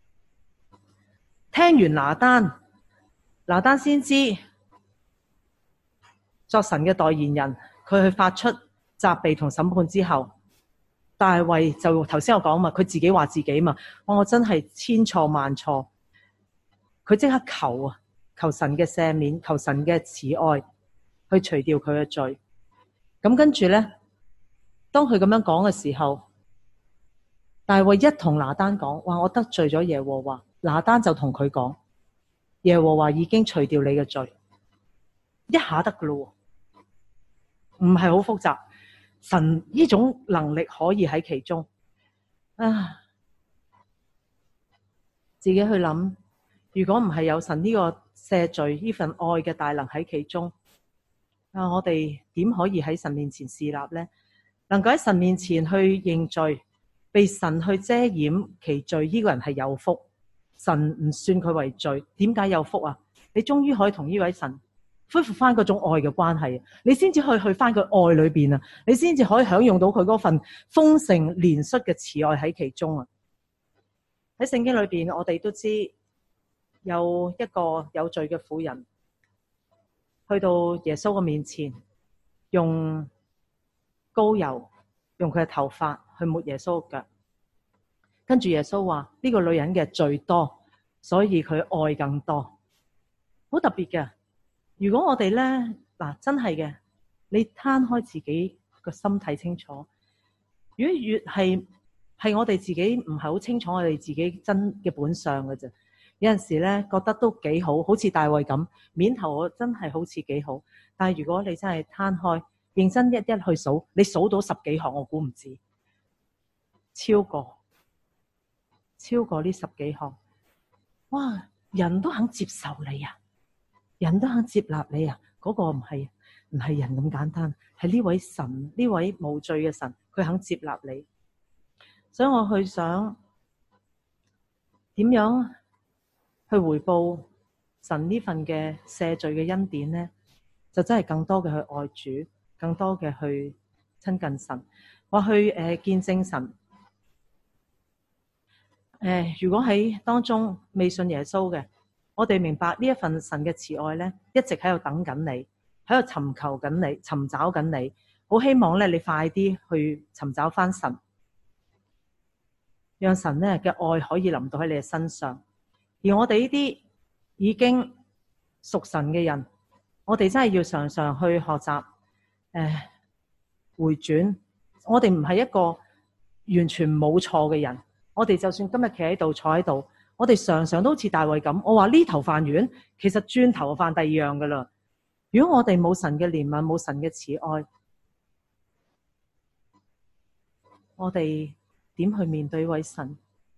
聽完拿單，拿單先知作神嘅代言人，佢去發出責備同審判之後，大衛就頭先我講嘛，佢自己話自己嘛，我真係千錯萬錯。佢即刻求啊，求神嘅赦免，求神嘅慈愛，去除掉佢嘅罪。咁跟住咧，當佢咁樣講嘅時候， 大衛一同拿單講，話我得罪咗耶和華，拿單就同佢講，耶和華已經除掉你嘅罪，一下得噶咯，唔係好複雜。神呢種能力可以喺其中啊，自己去諗，如果唔係有神呢個赦罪呢份愛嘅大能喺其中啊，我哋點可以喺神面前侍立呢？能夠喺神面前去認罪，被神去遮掩其罪，呢個人係有福。神唔算佢為罪，點解有福啊？你終於可以同呢位神恢復翻嗰種愛嘅關係，你先至可以去翻佢愛裏邊啊，你先至可以享用到佢嗰份豐盛憐恤嘅慈愛喺其中啊。喺聖經裏邊，我哋都知有一個有罪嘅婦人去到耶穌嘅面前，用膏油用佢嘅頭髮去抹耶穌嘅腳，跟住耶穌話呢個女人嘅罪多，所以佢愛更多，好特別嘅。如果我哋咧嗱，真係嘅，你攤開自己個心睇清楚。如果越係係我哋自己唔係好清楚我哋自己真嘅本相嘅啫，有陣時咧覺得都幾好，好似大衛咁，面頭我真係好似幾好。但係如果你真係攤開，認真一一去數，你數到十幾項，我估唔止，超過超過呢十幾項。哇！人都肯接受你啊！人都肯接納你啊！嗰個唔係唔係人咁簡單，係呢位神，呢位無罪嘅神，佢肯接納你。所以我去想點樣去回報神呢份嘅赦罪嘅恩典呢？就真係更多嘅去愛主，更多嘅去親近神，或去誒、呃、見證神。誒、呃，如果喺當中未信耶穌嘅，我哋明白呢一份神嘅慈愛咧，一直喺度等緊你，喺度尋求緊你，尋找緊你，好希望咧你快啲去尋找翻神，讓神咧嘅愛可以臨到喺你嘅身上。而我哋呢啲已經屬神嘅人，我哋真係要常常去學習誒、呃、回轉。我哋唔係一個完全冇錯嘅人，我哋就算今日企喺度坐喺度，我哋常常都好似大衛咁。我話呢頭飯完，其實轉頭就飯第二樣噶啦。如果我哋冇神嘅憐憫，冇神嘅慈愛，我哋點去面對呢位神？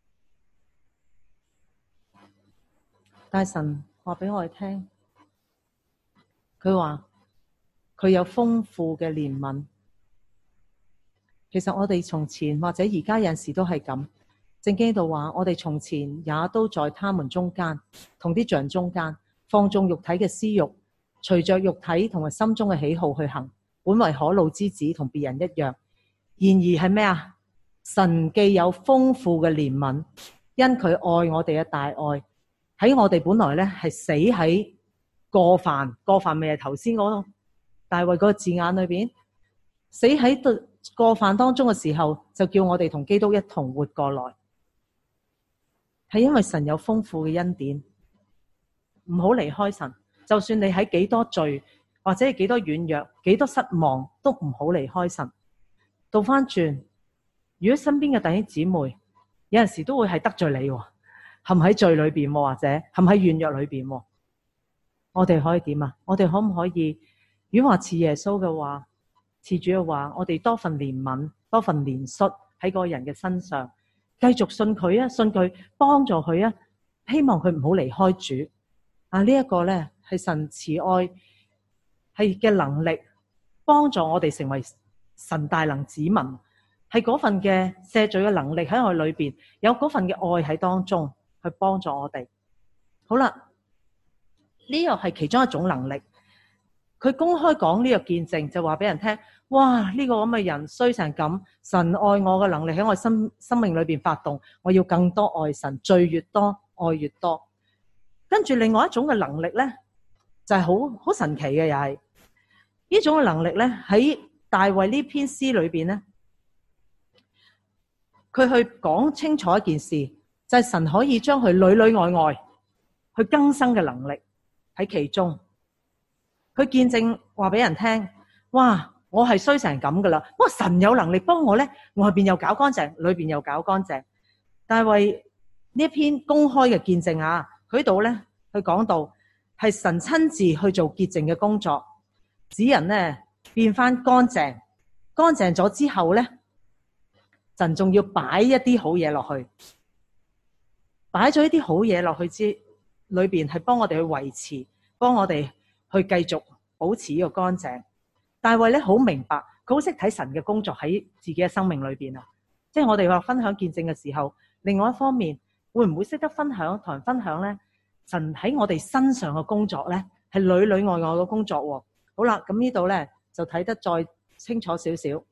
但係神話俾我哋聽，佢話佢有豐富嘅憐憫。其實我哋從前或者而家有陣時都係咁。聖經度話，我哋從前也都在他們中間，同啲像中間放縱肉體嘅私欲，隨着肉體同埋心中嘅喜好去行，本為可怒之子，同別人一樣。然而係咩啊？神既有豐富嘅憐憫，因佢愛我哋嘅大愛，喺我哋本來咧係死喺過犯，過犯咪係頭先嗰個大衛嗰個字眼裏邊，死喺過犯當中嘅時候，就叫我哋同基督一同活過來。係因為神有豐富嘅恩典，唔好離開神。就算你喺幾多罪，或者係幾多軟弱，幾多失望，都唔好離開神。倒翻轉，如果身邊嘅弟兄姊妹有陣時都會係得罪你，陷喺罪裏邊，或者陷喺軟弱裏邊，我哋可以點啊？我哋可唔可以？如果話似耶穌嘅話，似主嘅話，我哋多份憐憫，多份憐恤喺個人嘅身上。繼續信佢啊，信佢幫助佢啊，希望佢唔好離開主啊！呢一個咧係神慈愛係嘅能力，幫助我哋成為神大能子民，係嗰份嘅赦罪嘅能力喺我裏邊，有嗰份嘅愛喺當中去幫助我哋。好啦，呢個係其中一種能力。佢公開講呢個見證，就話俾人聽。哇！呢個咁嘅人衰成咁，神愛我嘅能力喺我生生命裏邊發動，我要更多愛神，罪越多愛越多。跟住另外一種嘅能力咧，就係好好神奇嘅，又係呢種嘅能力咧，喺大衛呢篇詩裏邊咧，佢去講清楚一件事，就係神可以將佢裏裏外外去更新嘅能力喺其中。佢見證話俾人聽，哇！ 我係衰成咁噶啦。不過神有能力幫我咧，外邊又搞乾淨，裏邊又搞乾淨。大衛呢一篇公開嘅見證啊，佢度咧佢講到係神親自去做潔淨嘅工作，使人咧變翻乾淨，乾淨咗之後咧，神仲要擺一啲好嘢落去，擺咗一啲好嘢落去之裏邊，係幫我哋去維持，幫我哋去繼續保持呢個乾淨。大衛咧好明白，佢好識睇神嘅工作喺自己嘅生命裏邊啊！即係我哋話分享見證嘅時候，另外一方面會唔會識得分享同人分享咧？神喺我哋身上嘅工作咧，係裏裏外外嘅工作喎。好啦，咁呢度咧就睇得再清楚少少。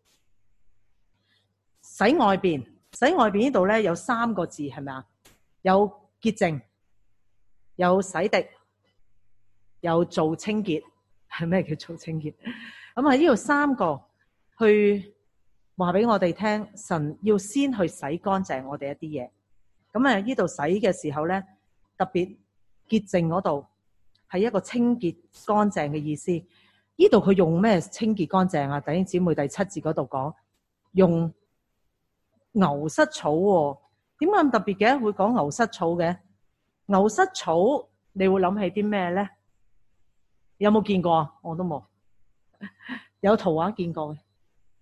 洗外邊，洗外邊呢度咧有三個字係咪啊？有潔淨，有洗滌，有做清潔。係咩叫做清潔？咁啊呢度三個去話俾我哋聽，神要先去洗乾淨我哋一啲嘢。咁啊呢度洗嘅時候咧，特別潔淨嗰度係一個清潔乾淨嘅意思。呢度佢用咩清潔乾淨啊？弟兄姊妹第七節嗰度講用牛膝草喎。點解咁特別嘅？會講牛膝草嘅？牛膝草你會諗起啲咩咧？有冇見過啊？我都冇，有圖畫見過嘅。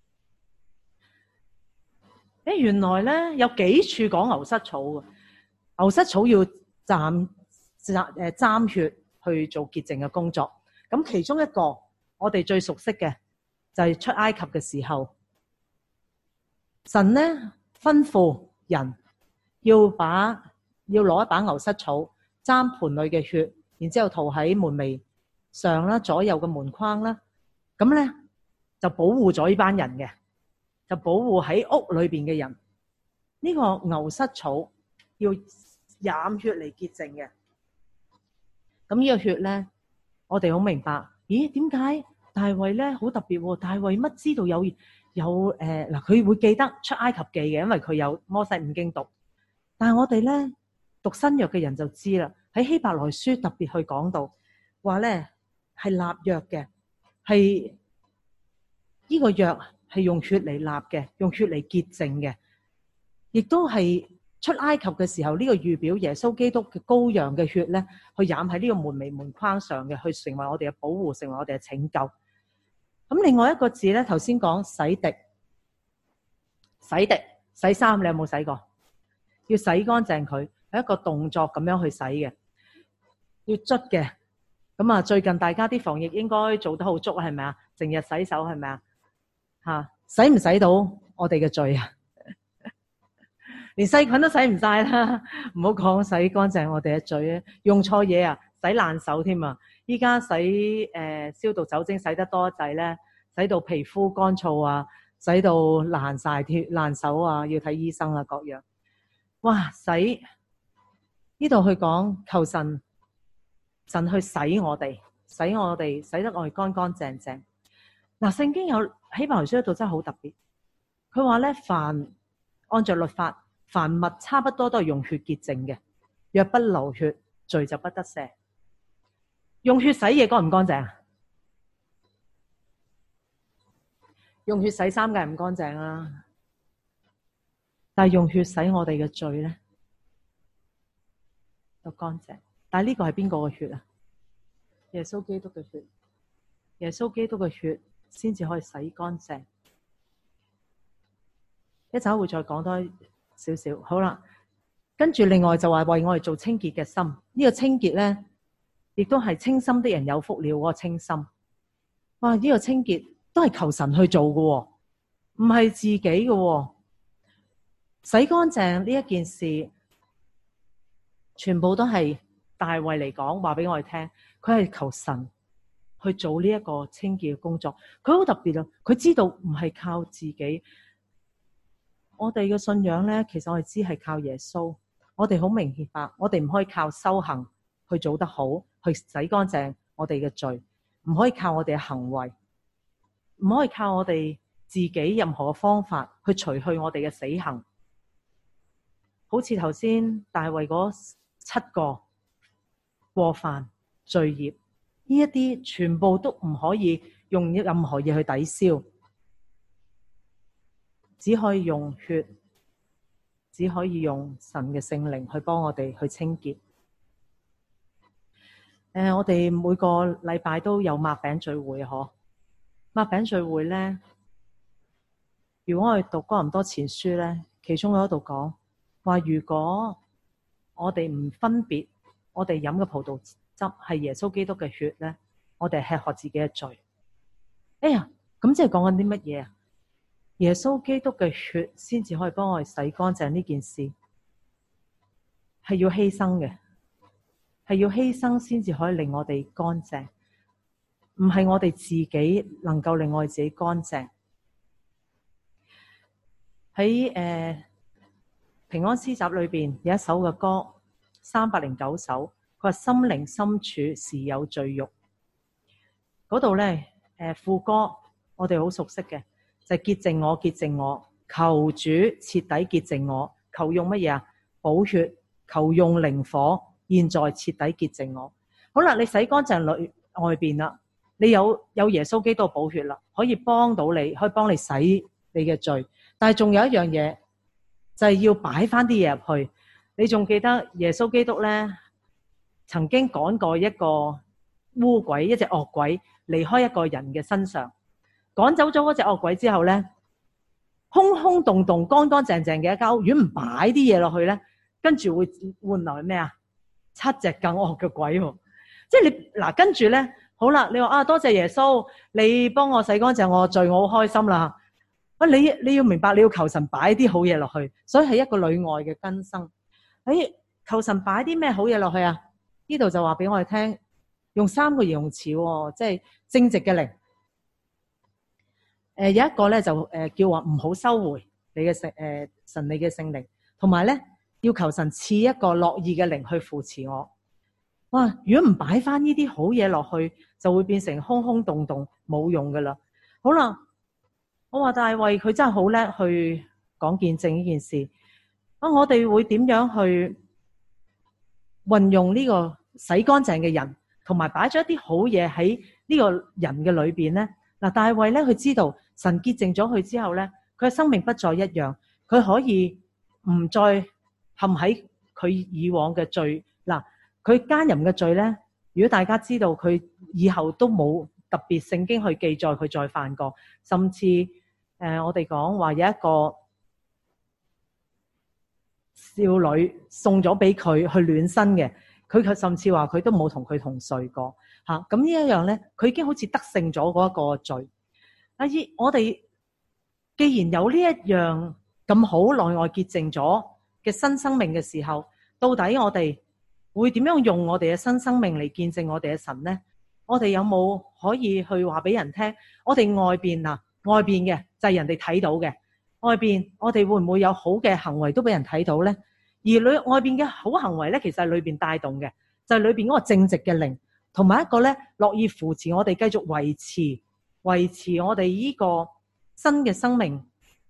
誒，原來咧有幾處講牛膝草嘅。牛膝草要蘸蘸誒蘸血去做潔淨嘅工作。咁其中一個我哋最熟悉嘅就係出埃及嘅時候，神咧吩咐人要把要攞一把牛膝草蘸盤裏嘅血，然之後塗喺門楣上啦，左右嘅門框啦，咁咧就保護咗呢班人嘅，就保護喺屋裏邊嘅人。呢、這個牛膝草要染血嚟潔淨嘅。咁呢個血咧，我哋好明白。咦？點解大衛咧好特別？大衛乜知道有有誒嗱？佢、呃、會記得出埃及記嘅，因為佢有摩西五經讀。但係我哋咧讀新約嘅人就知啦，喺希伯來書特別去講到話咧。係立約嘅，係呢個約係用血嚟立嘅，用血嚟潔淨嘅，亦都係出埃及嘅時候呢、這個預表耶穌基督嘅羔羊嘅血咧，去染喺呢個門楣門框上嘅，去成為我哋嘅保護，成為我哋嘅拯救。咁另外一個字咧，頭先講洗滌，洗滌洗衫，你有冇洗過？要洗乾淨佢，係一個動作咁樣去洗嘅，要捽嘅。咁啊，最近大家啲防疫應該做得好足，係咪啊？成日洗手，係咪啊？吓，洗唔洗到我哋嘅罪啊？連細菌都洗唔晒啦，唔好講洗乾淨我哋嘅罪啊！用錯嘢啊，洗爛手添啊！依家洗誒、呃、消毒酒精洗得多滯咧，洗到皮膚乾燥啊，洗到爛晒貼爛手啊，要睇醫生啊，各樣。哇！洗呢度去講求神。神去洗我哋，洗我哋，洗得我哋乾乾淨淨。嗱，聖經有希伯來書嗰度真係好特別，佢話咧，凡按照律法，凡物差不多都係用血潔淨嘅，若不流血，罪就不得赦。用血洗嘢乾唔乾淨啊？用血洗衫梗係唔乾淨啦，但係用血洗我哋嘅罪咧，就乾淨。但係呢個係邊個嘅血啊？耶穌基督嘅血，耶穌基督嘅血先至可以洗乾淨。一陣會再講多少少。好啦，跟住另外就話為我哋做清潔嘅心。呢個清潔咧，亦都係清心的人有福了。嗰個清心，哇！呢個清潔都係求神去做嘅，唔係自己嘅。洗乾淨呢一件事，全部都係。大衛嚟講話俾我哋聽，佢係求神去做呢一個清潔嘅工作。佢好特別啊！佢知道唔係靠自己。我哋嘅信仰咧，其實我哋知係靠耶穌。我哋好明白，我哋唔可以靠修行去做得好，去洗乾淨我哋嘅罪，唔可以靠我哋嘅行為，唔可以靠我哋自己任何嘅方法去除去我哋嘅死行。好似頭先大衛嗰七個。過犯罪孽呢一啲全部都唔可以用任何嘢去抵消，只可以用血，只可以用神嘅聖靈去幫我哋去清潔。誒，我哋每個禮拜都有擘餅聚會，嗬。擘餅聚會咧，如果我哋讀哥林多前書咧，其中有一度講話，如果我哋唔分別我哋飲嘅葡萄汁係耶穌基督嘅血咧，我哋係吃喝自己嘅罪。哎呀，咁即係講緊啲乜嘢啊？耶穌基督嘅血先至可以幫我哋洗乾淨呢件事，係要犧牲嘅。係要犧牲先至可以令我哋乾淨，唔係我哋自己能夠令我哋自己乾淨。喺誒、呃、平安詩集裏邊有一首嘅歌，三百零九首，佢話心靈深處時有罪慾。嗰度咧誒副歌我哋好熟悉嘅，就係、是、潔淨我，潔淨我，求主徹底潔淨我，求用乜嘢啊？寶血，求用靈火。現在徹底潔淨我。好啦，你洗乾淨裏外邊啦，你有有耶穌基督寶血啦，可以幫到你，可以幫你洗你嘅罪。但係仲有一樣嘢，就係要擺翻啲嘢入去。你仲記得耶穌基督咧，曾經趕過一個污鬼，一隻惡鬼離開一個人嘅身上，趕走咗嗰隻惡鬼之後咧，空空洞洞、乾乾淨淨嘅一間屋，如果唔擺啲嘢落去咧，跟住會換來咩啊？七隻更惡嘅鬼喎，即係你嗱，跟住咧，好啦，你話啊，多謝耶穌，你幫我洗乾淨我罪，我好開心啦。啊，你你要明白，你要求神擺啲好嘢落去，所以係一個裏外嘅更新。誒，求神擺啲咩好嘢落去啊？呢度就話俾我哋聽，用三個形容詞喎，即係正直嘅靈。誒，有一個咧就誒叫話唔好收回你嘅聖誒神你嘅聖靈，同埋咧。要求神賜一個樂意嘅靈去扶持我。哇！如果唔擺翻呢啲好嘢落去，就會變成空空洞洞，冇用噶啦。好啦，我話大衛佢真係好叻去講見證呢件事。啊，我哋會點樣去運用呢個洗乾淨嘅人，同埋擺咗一啲好嘢喺呢個人嘅裏邊咧？嗱，大衛咧佢知道神潔淨咗佢之後咧，佢嘅生命不再一樣，佢可以唔再陷喺佢以往嘅罪。嗱，佢奸淫嘅罪咧，如果大家知道佢以後都冇特別聖經去記載佢再犯過，甚至誒、呃、我哋講話有一個少女送咗俾佢去暖身嘅，佢佢甚至話佢都冇同佢同睡過嚇。咁、啊、呢一樣咧，佢已經好似得勝咗嗰一個罪。阿姨，我哋既然有呢一樣咁好內外潔淨咗嘅新生命嘅時候，到底我哋會點樣用我哋嘅新生命嚟見證我哋嘅神呢？我哋有冇可以去話俾人聽？我哋外邊嗱，外邊嘅就係人哋睇到嘅，外邊我哋會唔會有好嘅行為都俾人睇到呢？而裏外邊嘅好行為咧，其實係裏邊帶動嘅，就係裏邊嗰個正直嘅靈，同埋一個咧樂意扶持我哋繼續維持維持我哋呢個新嘅生命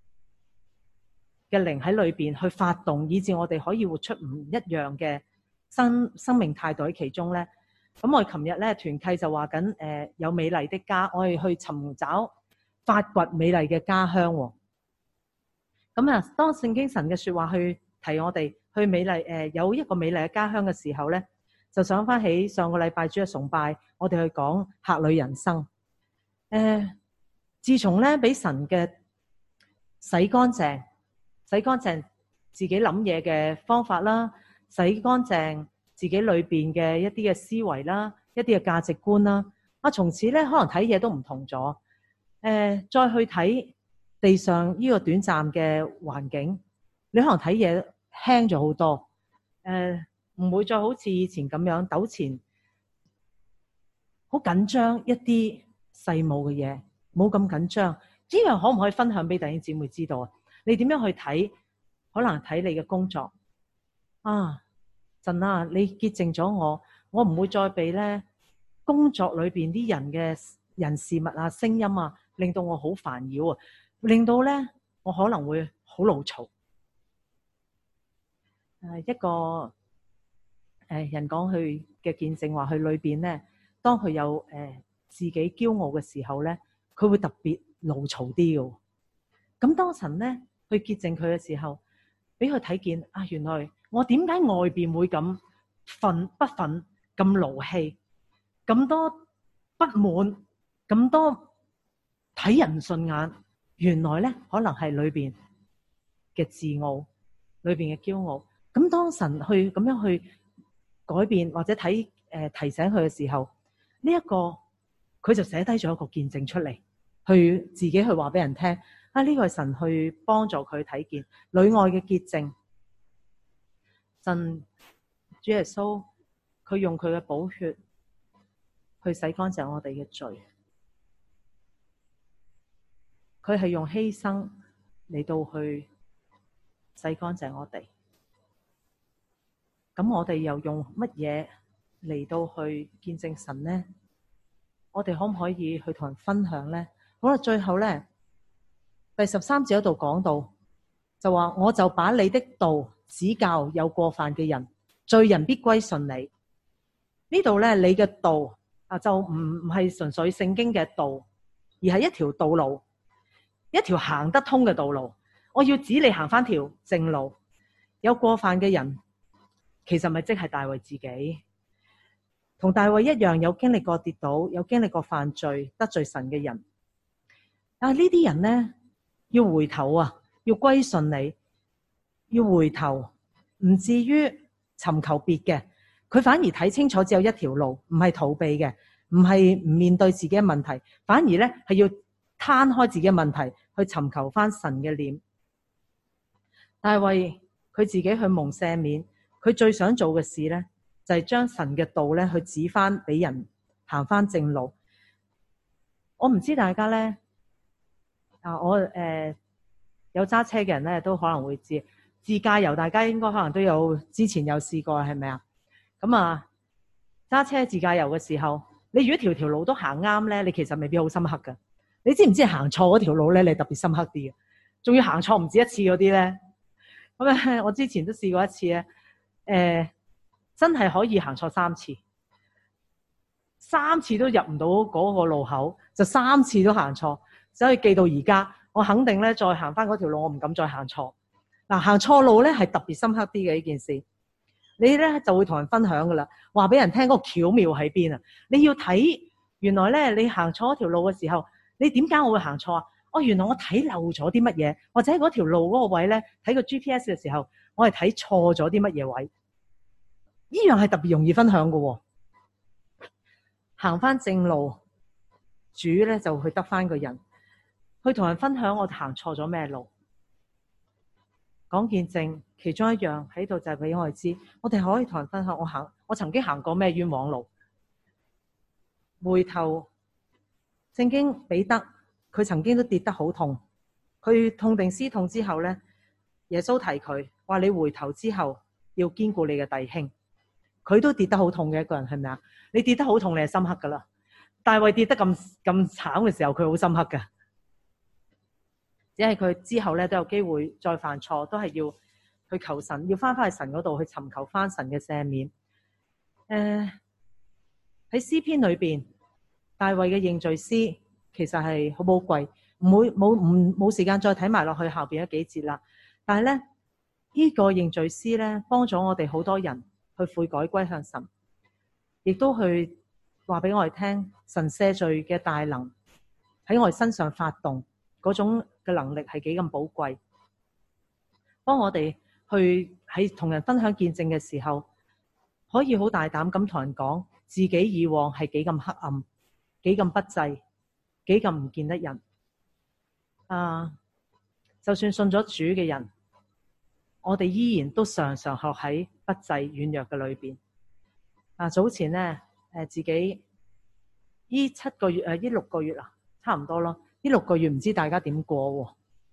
嘅靈喺裏邊去發動，以致我哋可以活出唔一樣嘅新生命態度喺其中咧。咁我哋琴日咧團契就話緊誒有美麗的家，我哋去尋找發掘美麗嘅家鄉喎。咁啊，當聖經神嘅說話去提我哋去美麗誒、呃、有一個美麗嘅家鄉嘅時候咧，就想翻起上個禮拜主日崇拜，我哋去講客旅人生。誒、呃，自從咧俾神嘅洗乾淨。洗乾淨自己諗嘢嘅方法啦，洗乾淨自己裏邊嘅一啲嘅思維啦，一啲嘅價值觀啦。啊，從此咧可能睇嘢都唔同咗。誒、呃，再去睇地上呢個短暫嘅環境，你可能睇嘢輕咗好多。誒、呃，唔會再好似以前咁樣糾纏，好緊張一啲細務嘅嘢，冇咁緊張。呢樣可唔可以分享俾弟兄姊妹知道啊？你點樣去睇？可能睇你嘅工作啊，神啊，你潔淨咗我，我唔會再被咧工作裏邊啲人嘅人事物啊、聲音啊，令到我好煩擾啊，令到咧我可能會好怒嘈。誒，一個誒人講佢嘅見證話，佢裏邊咧，當佢有誒自己驕傲嘅時候咧，佢會特別怒嘈啲嘅。咁當神咧去潔淨佢嘅時候，俾佢睇見啊，原來我點解外邊會咁憤不憤、咁勞氣、咁多不滿、咁多睇人唔順眼，原來咧可能係裏邊嘅自傲、裏邊嘅驕傲。咁當神去咁樣去改變或者睇誒、呃、提醒佢嘅時候，呢、這、一個佢就寫低咗一個見證出嚟，去自己去話俾人聽啊！呢、這個係神去幫助佢睇見裏外嘅潔淨。神主耶穌佢用佢嘅寶血去洗乾淨我哋嘅罪，佢係用犧牲嚟到去洗乾淨我哋。咁我哋又用乜嘢嚟到去見證神呢？我哋可唔可以去同人分享呢？好啦，最後呢，第十三節嗰度講到，就話我就把你的道指教有過犯嘅人，罪人必歸順你。呢度呢，你嘅道啊，就唔唔係純粹聖經嘅道，而係一條道路，一條行得通嘅道路。我要指你行翻條正路。有過犯嘅人，其實咪即係大衛自己，同大衛一樣，有經歷過跌倒，有經歷過犯罪得罪神嘅人。但係呢啲人呢，要回頭啊，要歸順你，要回頭，唔至於尋求別嘅，佢反而睇清楚只有一條路，唔係逃避嘅，唔係唔面對自己嘅問題，反而呢係要攤開自己嘅問題，去尋求翻神嘅臉。大衛佢自己去蒙赦免，佢最想做嘅事呢，就係將神嘅道呢去指翻俾人行翻正路。我唔知大家呢，啊我誒、呃、有揸車嘅人呢都可能會知，自駕遊大家應該可能都有之前有試過，係咪啊？咁啊揸車自駕遊嘅時候，你如果條條路都行啱呢，你其實未必好深刻噶。你知唔知行錯嗰條路呢，你特別深刻啲嘅，仲要行錯唔止一次嗰啲呢。咁咧，我之前都試過一次咧，誒、呃，真係可以行錯三次，三次都入唔到嗰個路口，就三次都行錯，所以記到而家，我肯定咧再行翻嗰條路，我唔敢再行錯。嗱，行錯路咧係特別深刻啲嘅呢件事，你咧就會同人分享噶啦，話俾人聽嗰個巧妙喺邊啊！你要睇原來咧，你行錯一條路嘅時候，你點解我會行錯啊？哦，原來我睇漏咗啲乜嘢，或者喺嗰條路嗰個位咧，睇個 G P S 嘅時候，我係睇錯咗啲乜嘢位。呢樣係特別容易分享嘅。行翻正路，主咧就去得翻個人，去同人分享我行錯咗咩路。講見證，其中一樣喺度就係俾我哋知，我哋可以同人分享我行，我曾經行過咩冤枉路。回頭，聖經彼得。佢曾經都跌得好痛，佢痛定思痛之後呢，耶穌提佢話：你回頭之後要堅固你嘅弟兄。佢都跌得好痛嘅一個人，係咪啊？你跌得好痛，你係深刻噶啦。大衛跌得咁咁慘嘅時候，佢好深刻噶。只係佢之後呢都有機會再犯錯，都係要去求神，要翻返去神嗰度去尋求翻神嘅赦免。誒、呃，喺詩篇裏邊，大衛嘅認罪詩。其實係好寶貴，唔會冇唔冇時間再睇埋落去後邊嗰幾節啦。但係咧，呢、這個認罪詩咧，幫咗我哋好多人去悔改歸向神，亦都去話俾我哋聽，神赦罪嘅大能喺我哋身上發動嗰種嘅能力係幾咁寶貴，幫我哋去喺同人分享見證嘅時候，可以好大膽咁同人講自己以往係幾咁黑暗，幾咁不濟。幾咁唔見得人啊！就算信咗主嘅人，我哋依然都常常學喺不濟軟弱嘅裏邊。啊，早前咧，誒自己呢七個月誒呢六個月啊，差唔多咯。呢六個月唔知大家點過喎？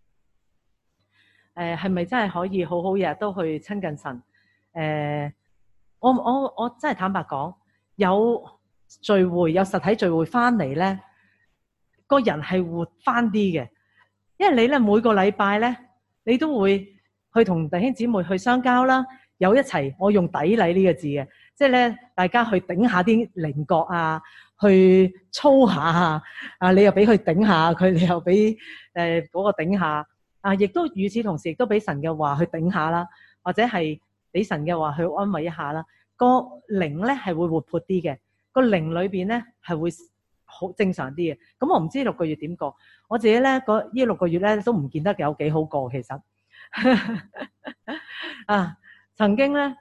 誒係咪真係可以好好日日都去親近神？誒，我我我真係坦白講，有聚會有實體聚會翻嚟咧。個人係活翻啲嘅，因為你咧每個禮拜咧，你都會去同弟兄姊妹去相交啦，有一齊，我用砥礪呢個字嘅，即係咧大家去頂下啲稜角啊， 去操下啊，你又俾佢頂下佢，你又俾誒嗰個頂下啊，亦都與此同時亦都俾神嘅話去頂下啦，或者係俾神嘅話去安慰一下啦。個靈咧係會活潑啲嘅，個靈裏邊咧係會好正常啲嘅。咁我唔知六個月點過，我自己咧嗰呢六個月咧都唔見得有幾好過其實。啊，曾經咧誒、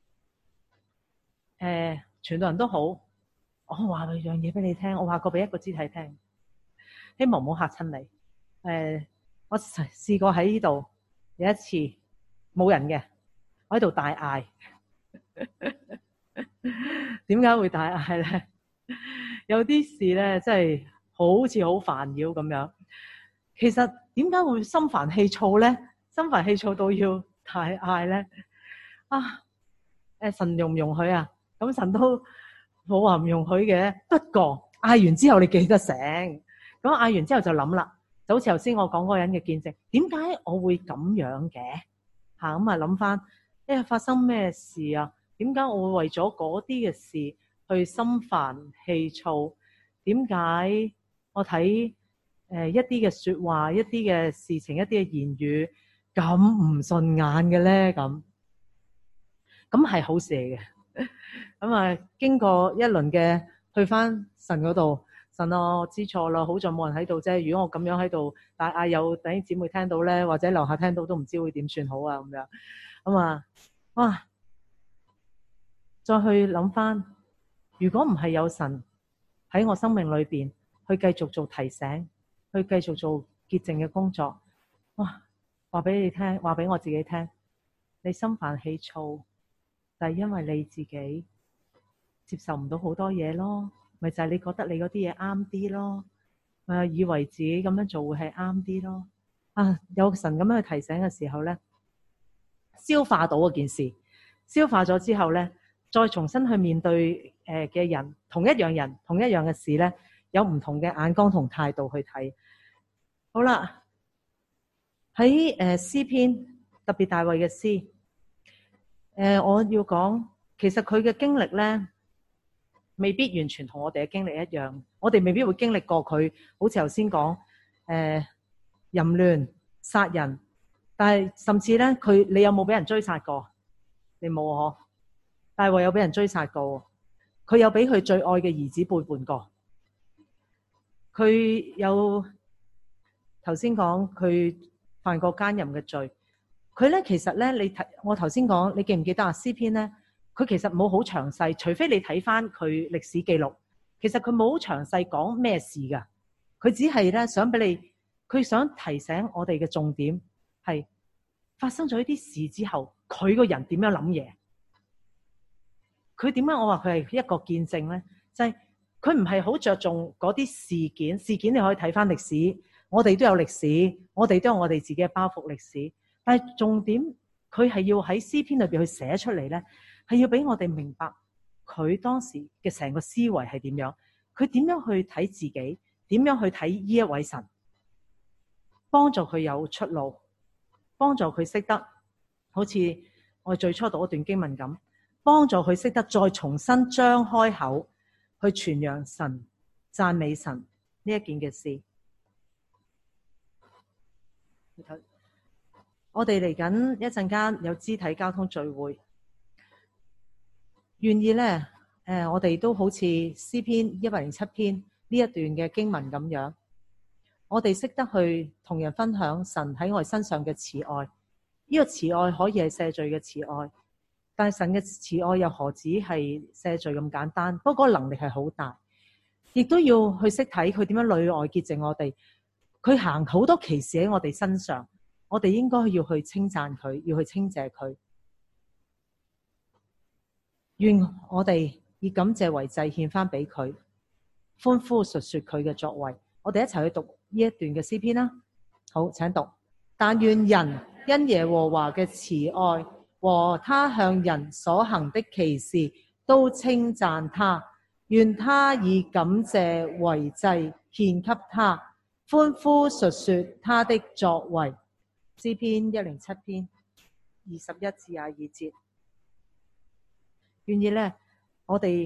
呃，傳道人都好，我話佢樣嘢俾你聽，我話過俾一個肢體聽，希望唔好嚇親你。誒、呃，我試過喺呢度有一次冇人嘅，我喺度大嗌。點解會大嗌咧？有啲事咧，真係好似好煩擾咁樣。其實點解會心煩氣躁咧？心煩氣躁到要大嗌咧？啊，誒，神容唔容許啊？咁神都冇話唔容許嘅。不過嗌完之後你記得醒，咁嗌完之後就諗啦，就好似頭先我講嗰個人嘅見證，點解我會咁樣嘅？吓，咁啊諗翻，誒，發生咩事啊？點解我會為咗嗰啲嘅事去心煩氣躁？點解我睇誒一啲嘅說話、一啲嘅事情、一啲嘅言語咁唔順眼嘅咧？咁咁係好事嚟嘅。咁啊，經過一輪嘅去翻神嗰度，神啊，我知錯啦，好在冇人喺度啫。如果我咁樣喺度大嗌，有弟兄姊妹聽到咧，或者樓下聽到都唔知會點算好啊咁樣。咁啊，哇！再去諗翻，如果唔係有神喺我生命裏邊去繼續做提醒，去繼續做潔淨嘅工作，哇！話俾你聽，話俾我自己聽，你心煩氣躁，就係因為你自己接受唔到好多嘢咯，咪就係你覺得你嗰啲嘢啱啲咯，誒，以為自己咁樣做會係啱啲咯。啊，有神咁樣去提醒嘅時候咧，消化到嗰件事，消化咗之後咧，再重新去面對誒嘅人，同一樣人，同一樣嘅事咧，有唔同嘅眼光同態度去睇。好啦，喺誒詩篇，特別大衛嘅詩，誒我要講，其實佢嘅經歷咧，未必完全同我哋嘅經歷一樣。我哋未必會經歷過佢，好似頭先講誒淫亂、殺人，但係甚至咧，佢你有冇俾人追殺過？你冇嗬？大衛有俾人追殺過，佢有俾佢最愛嘅兒子背叛過，佢有頭先講佢犯過奸淫嘅罪。佢咧其實咧，你睇我頭先講，你記唔記得啊？詩篇咧，佢其實冇好詳細，除非你睇翻佢歷史記錄，其實佢冇好詳細講咩事噶。佢只係咧想俾你，佢想提醒我哋嘅重點係發生咗呢啲事之後，佢個人點樣諗嘢。佢點解我話佢係一個見證咧？就係佢唔係好着重嗰啲事件，事件你可以睇翻歷史，我哋都有歷史，我哋都有我哋自己嘅包袱歷史。但係重點，佢係要喺詩篇裏邊去寫出嚟咧，係要俾我哋明白佢當時嘅成個思維係點樣，佢點樣去睇自己，點樣去睇呢一位神，幫助佢有出路，幫助佢識得好似我哋最初讀一段經文咁。幫助佢識得再重新張開口去傳揚神、讚美神呢一件嘅事。我哋嚟緊一陣間有肢體交通聚會，願意咧誒，我哋都好似詩篇一百零七篇呢一段嘅經文咁樣，我哋識得去同人分享神喺我哋身上嘅慈愛。呢個慈愛可以係赦罪嘅慈愛。但係神嘅慈愛又何止係赦罪咁簡單？不過嗰個能力係好大，亦都要去識睇佢點樣裏外潔淨我哋。佢行好多奇事喺我哋身上，我哋應該要去稱讚佢，要去稱謝佢。願我哋以感謝為祭獻翻俾佢，歡呼述說佢嘅作為。我哋一齊去讀呢一段嘅詩篇啦。好，請讀。但願人因耶和華嘅慈愛和他向人所行的奇事都稱讚他，願他以感謝為祭獻給他，歡呼述說他的作為。詩篇一零七篇二十一至廿二節。願意呢，我哋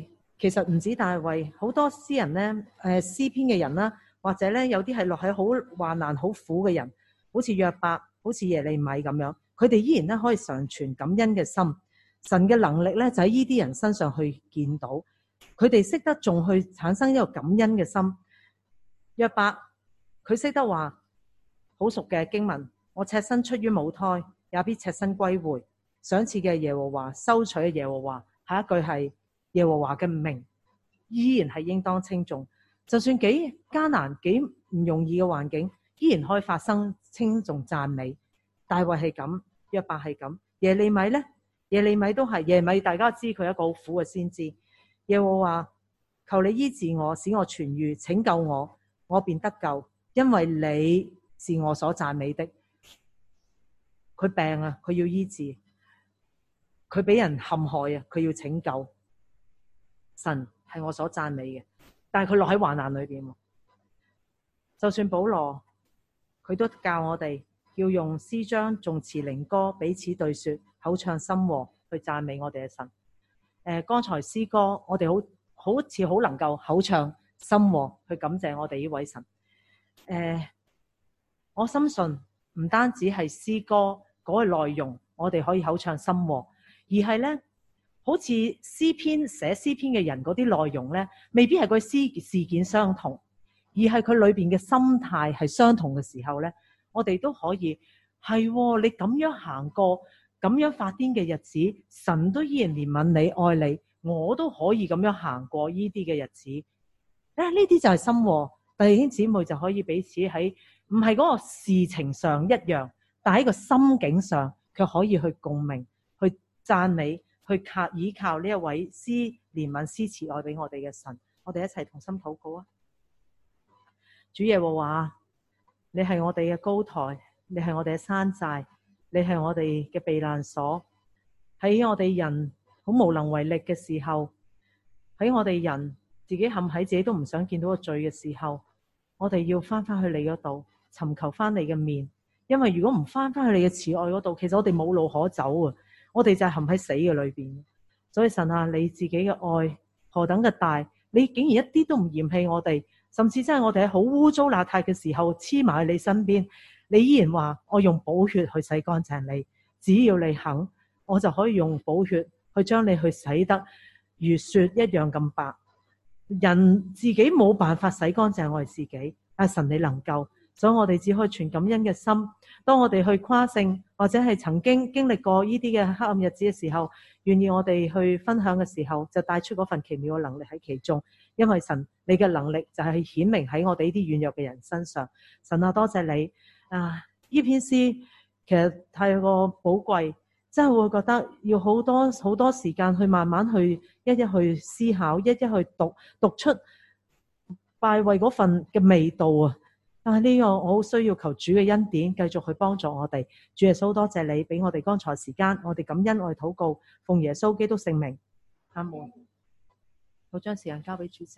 其實唔止大衛，好多詩人咧，誒詩篇嘅人啦，或者咧有啲係落喺好患難、好苦嘅人，好似約伯、好似耶利米咁樣，佢哋依然咧可以常存感恩嘅心。神嘅能力咧就喺呢啲人身上去見到，佢哋識得仲去產生一個感恩嘅心。約伯佢識得話好熟嘅經文，我赤身出於母胎，也必赤身歸回。賞賜嘅耶和華，收取嘅耶和華。下一句係耶和華嘅名依然係應當稱頌，就算幾艱難幾唔容易嘅環境，依然可以發生稱頌讚美。大衛係咁，約伯係咁，耶利米呢？耶利米都係，耶利米大家知佢係一個好苦嘅先知。耶和華，求你醫治我，使我痊愈，拯救我，我便得救，因為你是我所讚美的。佢病啊，佢要醫治；佢俾人陷害啊，佢要拯救。神係我所讚美嘅，但係佢落喺患難裏邊。就算保羅，佢都教我哋要用詩章、頌詞、靈歌彼此對說，口唱心和去讚美我哋嘅神。誒、呃，剛才詩歌我哋好好似好能夠口唱心和去感謝我哋呢位神。誒、呃，我深信唔單止係詩歌嗰個內容，我哋可以口唱心和，而係咧，好似詩篇寫詩篇嘅人嗰啲內容咧，未必係佢詩事件相同，而係佢裏邊嘅心態係相同嘅時候咧，我哋都可以係、哦、你咁樣行過咁樣發癲嘅日子，神都依然憐憫你愛你，我都可以咁樣行過呢啲嘅日子。誒，呢啲就係心和，弟兄姊妹就可以彼此喺唔係嗰個事情上一樣，但喺個心境上卻可以去共鳴，去讚美，去靠倚靠呢一位施憐憫、施慈愛俾我哋嘅神。我哋一齊同心禱告啊！主耶和華，你係我哋嘅高台，你係我哋嘅山寨，你係我哋嘅避難所。喺我哋人好無能為力嘅時候，喺我哋人自己陷喺自己都唔想見到個罪嘅時候，我哋要翻返去你嗰度，尋求翻你嘅面。因為如果唔翻返去你嘅慈愛嗰度，其實我哋冇路可走啊！我哋就係陷喺死嘅裏邊。所以神啊，你自己嘅愛何等嘅大，你竟然一啲都唔嫌棄我哋，甚至真係我哋喺好污糟邋遢嘅時候黐埋喺你身邊，你依然話我用寶血去洗乾淨你，只要你肯，我就可以用寶血去將你去洗得如雪一樣咁白。人自己冇辦法洗乾淨我哋自己，但神你能夠，所以我哋只可以存感恩嘅心。當我哋去誇勝或者係曾經經歷過呢啲嘅黑暗日子嘅時候，願意我哋去分享嘅時候，就帶出嗰份奇妙嘅能力喺其中。因為神你嘅能力就係顯明喺我哋呢啲軟弱嘅人身上。神啊，多謝你啊！呢篇詩其實太過寶貴，真係會覺得要好多好多時間去慢慢去一一去思考，一一去讀讀出拜慧嗰份嘅味道啊！但係呢個我好需要求主嘅恩典繼續去幫助我哋。主耶穌，多謝你俾我哋剛才時間，我哋感恩，我哋禱告，奉耶穌基督聖名，阿門。我將時間交俾主席。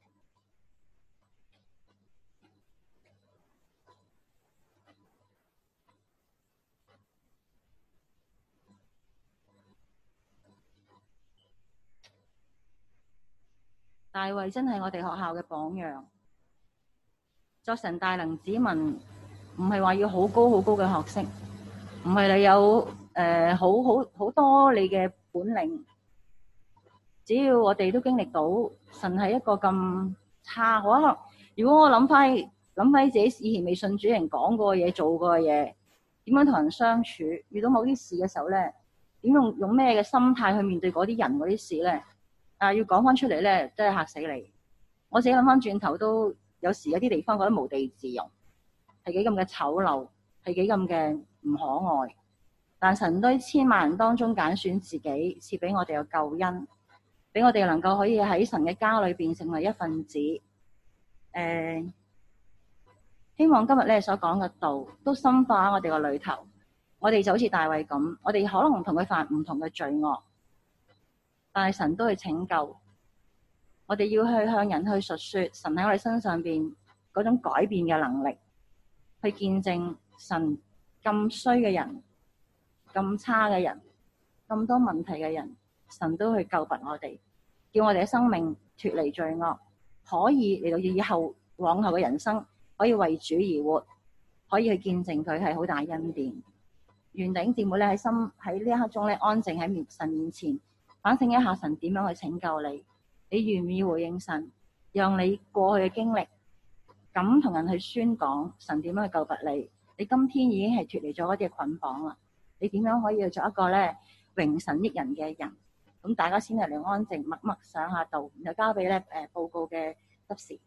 大衛真係我哋學校嘅榜樣。作神大能子民，唔係話要好高好高嘅學識，唔係你有誒、呃、好好好多你嘅本領，只要我哋都經歷到神係一個咁差。可能如果我諗翻諗翻自己以前未信主人講過嘅嘢、做過嘅嘢，點樣同人相處，遇到某啲事嘅時候咧，點用用咩嘅心態去面對嗰啲人嗰啲事咧？啊，要講翻出嚟咧，真係嚇死你！我自己諗翻轉頭都。有時有啲地方覺得無地自容，係幾咁嘅醜陋，係幾咁嘅唔可愛。但神都喺千萬人當中揀選自己，賜俾我哋有救恩，俾我哋能夠可以喺神嘅家裏邊成為一份子。誒、呃，希望今日咧所講嘅道都深化喺我哋個裏頭。我哋就好似大衛咁，我哋可能唔同佢犯唔同嘅罪惡，但係神都去拯救。我哋要去向人去述說神喺我哋身上邊嗰種改變嘅能力，去見證神咁衰嘅人、咁差嘅人、咁多問題嘅人，神都去救拔我哋。 叫我哋嘅生命脫離罪惡，可以嚟到以後往後嘅人生可以為主而活，可以去見證佢係好大恩典。願弟兄姊妹咧喺心喺呢一刻中咧安靜喺面神面前，反省一下神點樣去拯救你，你願唔願意回應神，讓你過去嘅經歷咁同人去宣講神點樣去救拔你。你今天已經係脫離咗嗰啲嘅捆綁啦，你點樣可以去做一個咧榮神益人嘅人？咁大家先嚟嚟安靜默默想下道，然後交俾咧誒報告嘅執事。